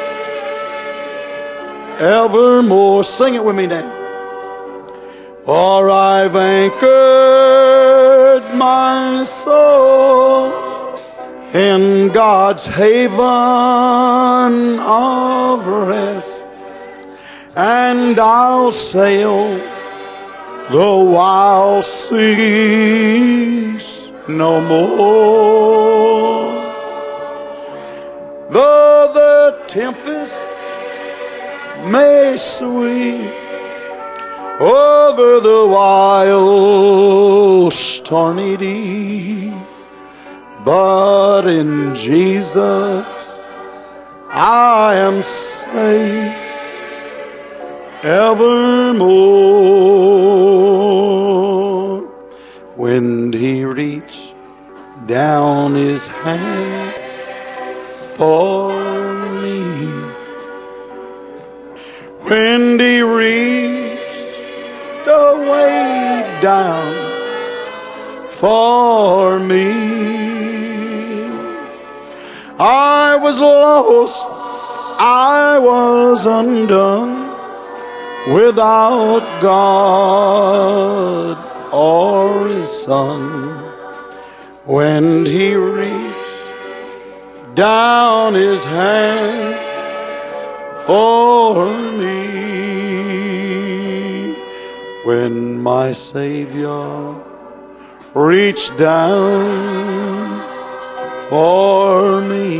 evermore. Sing it with me now. For I've anchored my soul in God's haven of rest, and I'll sail though I'll cease no more. Though the tempest may sweep over the wild stormy deep, but in Jesus I am safe evermore. When He reached down His hand for me, when He reached the way down for me, I was lost, I was undone, without God or His Son. When He reached down His hand for me, when my Savior reached down for me,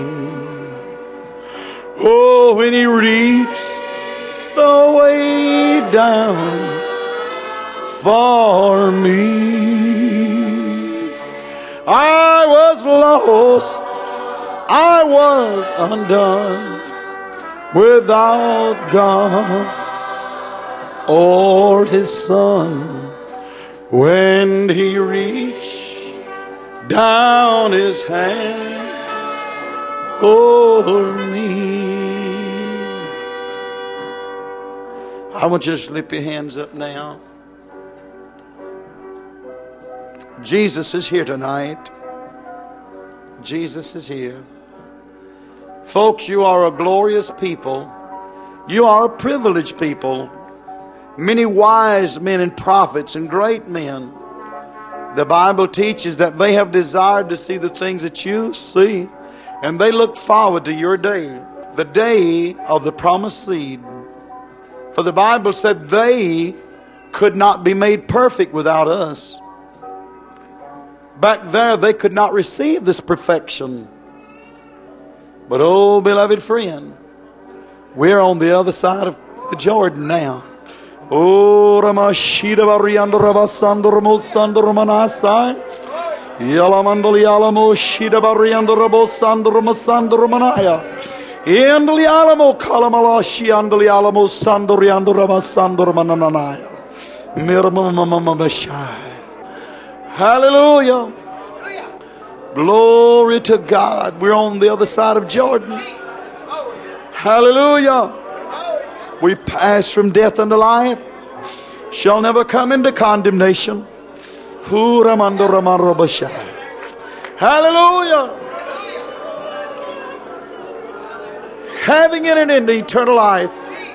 oh, when He reached the way down for me, I was lost, I was undone, without God or His Son. When He reached down His hand for me, I want you to slip your hands up now. Jesus is here tonight. Jesus is here. Folks, you are a glorious people. You are a privileged people. Many wise men and prophets and great men. The Bible teaches that they have desired to see the things that you see, and they look forward to your day, the day of the promised seed. For the Bible said they could not be made perfect without us. Back there they could not receive this perfection. But oh, beloved friend, we're on the other side of the Jordan now. Oh, Ramashida Varianda Rabasando Ramosando Romanasai. Yalamandali Alamo Shida Varianda Rabosando Ramasando Romanaya. Andali Alamo Kalamalashi Andali Alamo Sandoriando Ramasando Romananaya. Miramamamamashai. Hallelujah. Glory to God. We're on the other side of Jordan. Hallelujah. We pass from death unto life. Shall never come into condemnation. Hallelujah. Having entered into eternal life.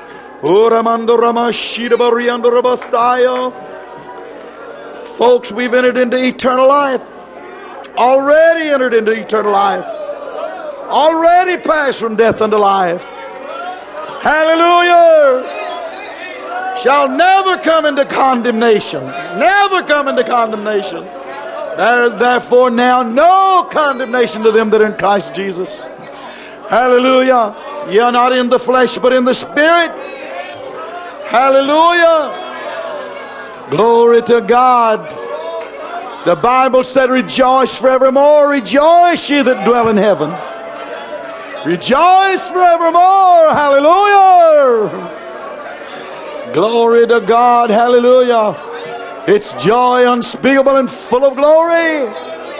Folks, we've entered into eternal life. Already entered into eternal life. Already passed from death unto life. Hallelujah. Shall never come into condemnation. Never come into condemnation. There is therefore now no condemnation to them that are in Christ Jesus. Hallelujah. Ye are not in the flesh, but in the Spirit. Hallelujah. Glory to God. The Bible said, rejoice forevermore. Rejoice, ye that dwell in heaven. Rejoice forevermore. Hallelujah. Glory to God. Hallelujah. It's joy unspeakable and full of glory.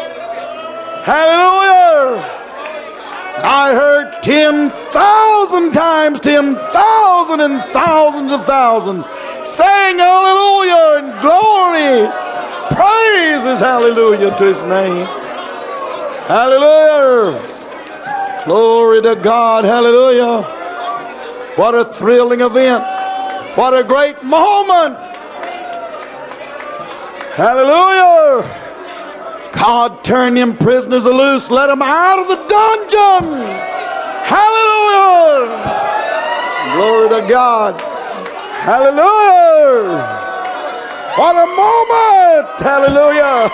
Hallelujah. I heard ten thousand times, ten thousand and thousands of thousands saying hallelujah and glory. Praises, hallelujah, to His name. Hallelujah. Glory to God. Hallelujah. What a thrilling event. What a great moment. Hallelujah. God turned them prisoners loose. Let them out of the dungeon. Hallelujah. Glory to God. Hallelujah. What a moment. Hallelujah.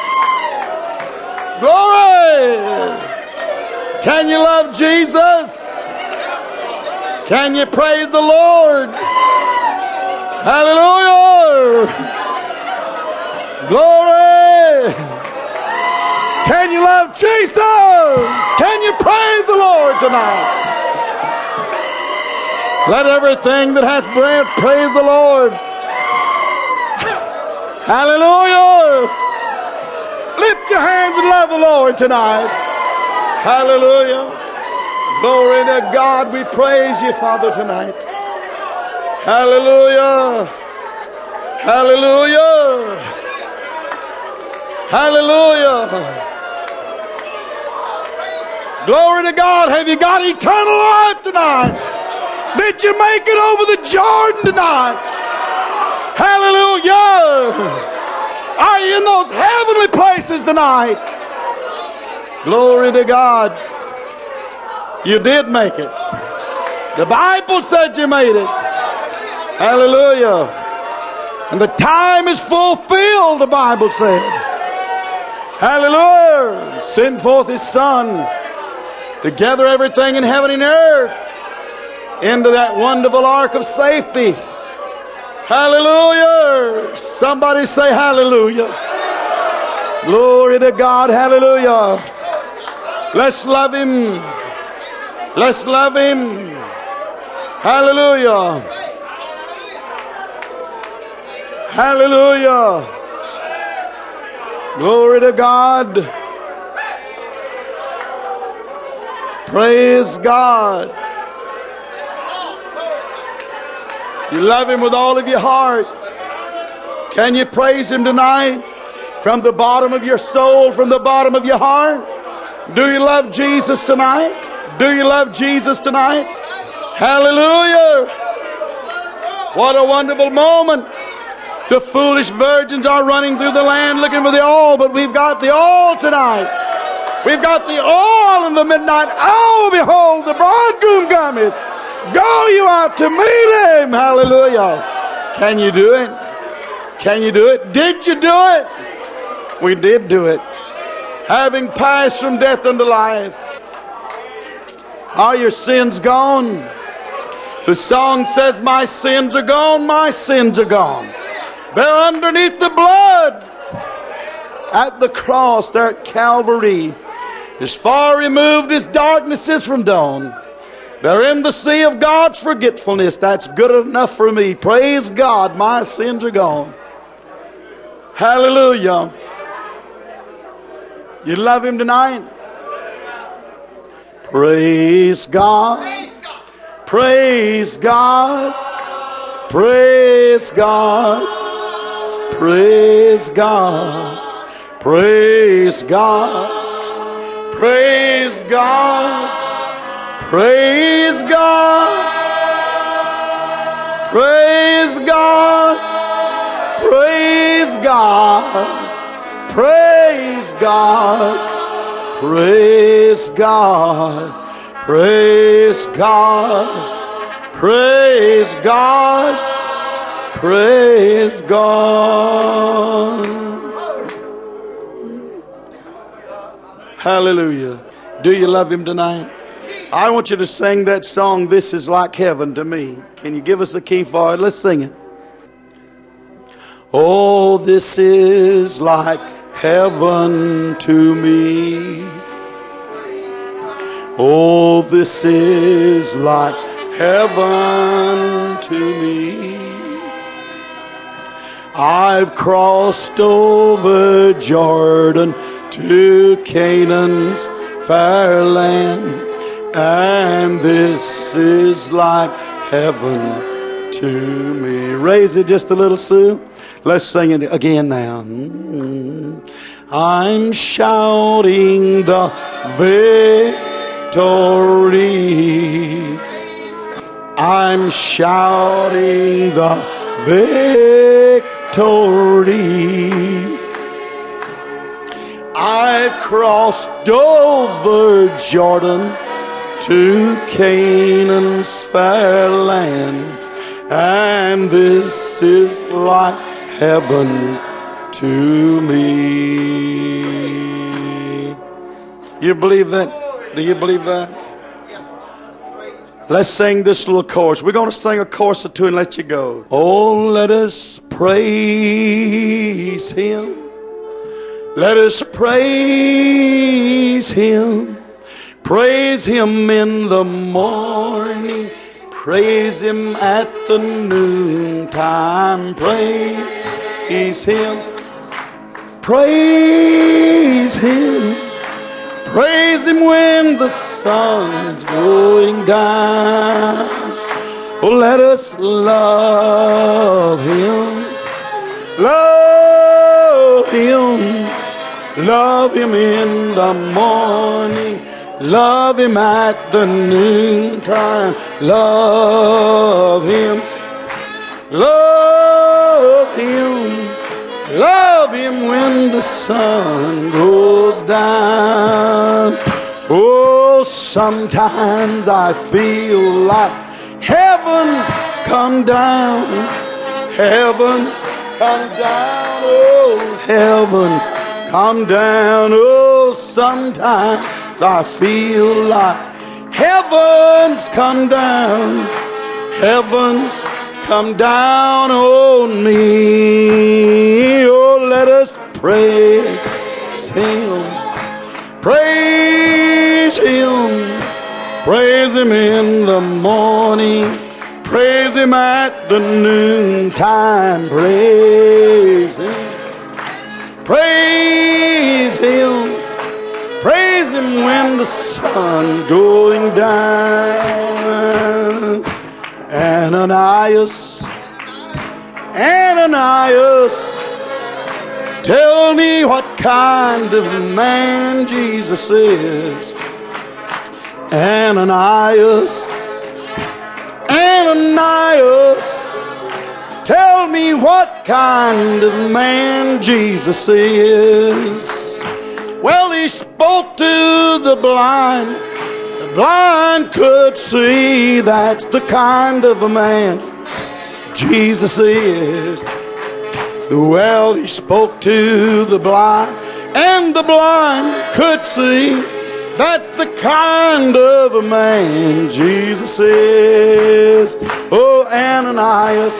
Glory. Can you love Jesus? Can you praise the Lord? Hallelujah. Glory. Can you love Jesus? Can you praise the Lord tonight? Let everything that hath breath praise the Lord. Hallelujah. Lift your hands and love the Lord tonight. Hallelujah. Glory to God. We praise you, Father, tonight. Hallelujah. Hallelujah. Hallelujah. Glory to God. Have you got eternal life tonight? Did you make it over the Jordan tonight? Hallelujah. Are you in those heavenly places tonight? Glory to God. You did make it. The Bible said you made it. Hallelujah. And the time is fulfilled, the Bible said. Hallelujah. Send forth His Son to gather everything in heaven and earth into that wonderful ark of safety. Hallelujah. Somebody say hallelujah. Glory to God. Hallelujah. Let's love Him. Let's love Him. Hallelujah. Hallelujah. Glory to God. Praise God. You love Him with all of your heart. Can you praise Him tonight? From the bottom of your soul, from the bottom of your heart? Do you love Jesus tonight? Do you love Jesus tonight? Hallelujah! What a wonderful moment. The foolish virgins are running through the land looking for the oil, but we've got the oil tonight. We've got the oil in the midnight hour. Behold, the bridegroom cometh. Go you out to meet Him. Hallelujah. Can you do it? Can you do it? Did you do it? We did do it. Having passed from death unto life. Are your sins gone? The song says, my sins are gone, my sins are gone. They're underneath the blood. At the cross, there at Calvary. As far removed as darkness is from dawn. They're in the sea of God's forgetfulness. That's good enough for me. Praise God, my sins are gone. Hallelujah. You love Him tonight? Praise God. Praise God. Praise God. Praise God. Praise God. Praise God. Praise God. Praise God. Praise God. Praise God. Praise God. Praise God. Praise God. Praise God. Hallelujah. Do you love Him tonight? I want you to sing that song, This Is Like Heaven to Me. Can you give us a key for it? Let's sing it. Oh, this is like heaven to me. Oh, this is like heaven to me. I've crossed over Jordan to Canaan's fair land, and this is like heaven to me. Raise it just a little, Sue. Let's sing it again now. Mm-hmm. I'm shouting the victory. I'm shouting the victory. I've crossed over Jordan to Canaan's fair land, and this is like heaven to me. You believe that? Do you believe that? Let's sing this little chorus. We're going to sing a chorus or two and let you go. Oh, let us praise Him. Let us praise Him. Praise Him in the morning. Praise Him at the noontime. Praise Him. Praise Him. Praise Him when the sun's going down. Oh, let us love Him. Love Him. Love Him in the morning. Love Him at the noontime. Love Him. Love Him. Love Him when the sun goes down. Oh, sometimes I feel like heaven come down. Heavens come down. Oh, heavens come down. Oh, sometimes I feel like heavens come down. Heavens come down on me. Oh, let us praise Him. Praise Him. Praise Him in the morning. Praise Him at the noontime. Praise Him. Praise Him. Praise Him when the sun's going down. And Ananias, Ananias, tell me what kind of man Jesus is. Ananias, Ananias, tell me what kind of man Jesus is. Well, he spoke to the blind. The blind could see that's the kind of a man Jesus is. Well, he spoke to the blind, and the blind could see that's the kind of a man Jesus is. Oh, Ananias,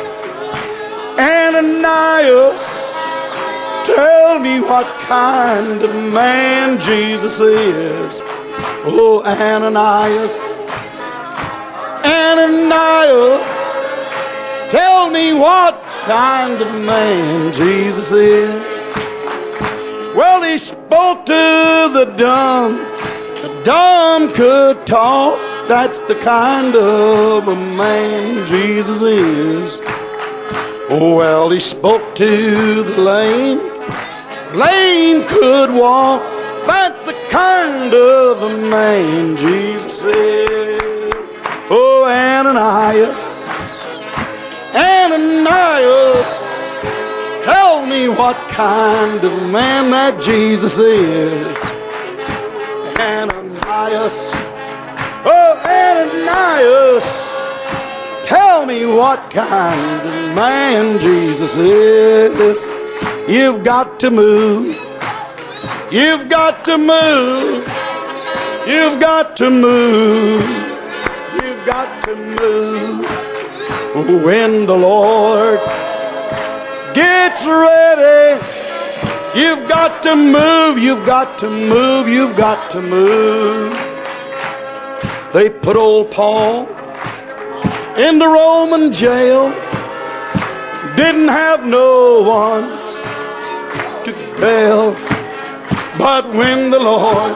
Ananias, tell me what kind of man Jesus is. Oh, Ananias, Ananias, tell me what kind of man Jesus is. Well, he spoke to the dumb. The dumb could talk. That's the kind of a man Jesus is. Well, he spoke to the lame. Lame could walk. That's the kind of a man Jesus is. Oh, Ananias, Ananias, tell me what kind of man that Jesus is. Ananias, oh, Ananias, tell me what kind of man Jesus is. You've got to move. You've got to move. You've got to move. You've got to move. When the Lord gets ready, you've got to move. You've got to move. You've got to move. They put old Paul in the Roman jail. Didn't have no one to bail. But when the Lord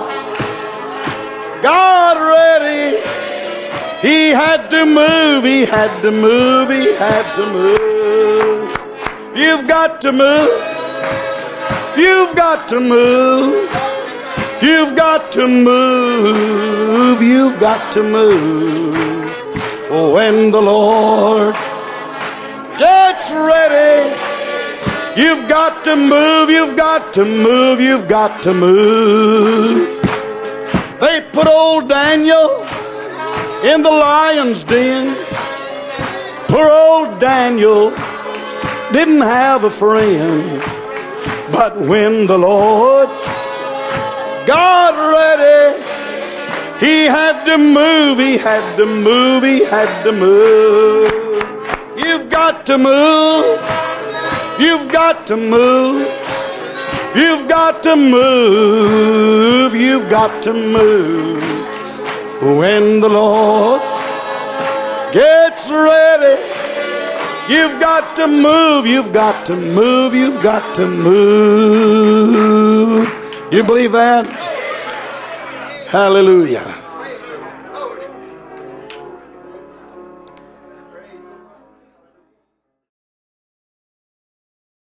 got ready, he had to move, he had to move, he had to move. You've got to move. You've got to move. You've got to move. You've got to move. When the Lord gets ready, you've got to move, you've got to move, you've got to move. They put old Daniel in the lion's den. Poor old Daniel didn't have a friend. But when the Lord got ready, he had to move, he had to move, he had to move. You've got to move. You've got to move. You've got to move. You've got to move. When the Lord gets ready, you've got to move. You've got to move. You've got to move. You believe that? Hallelujah.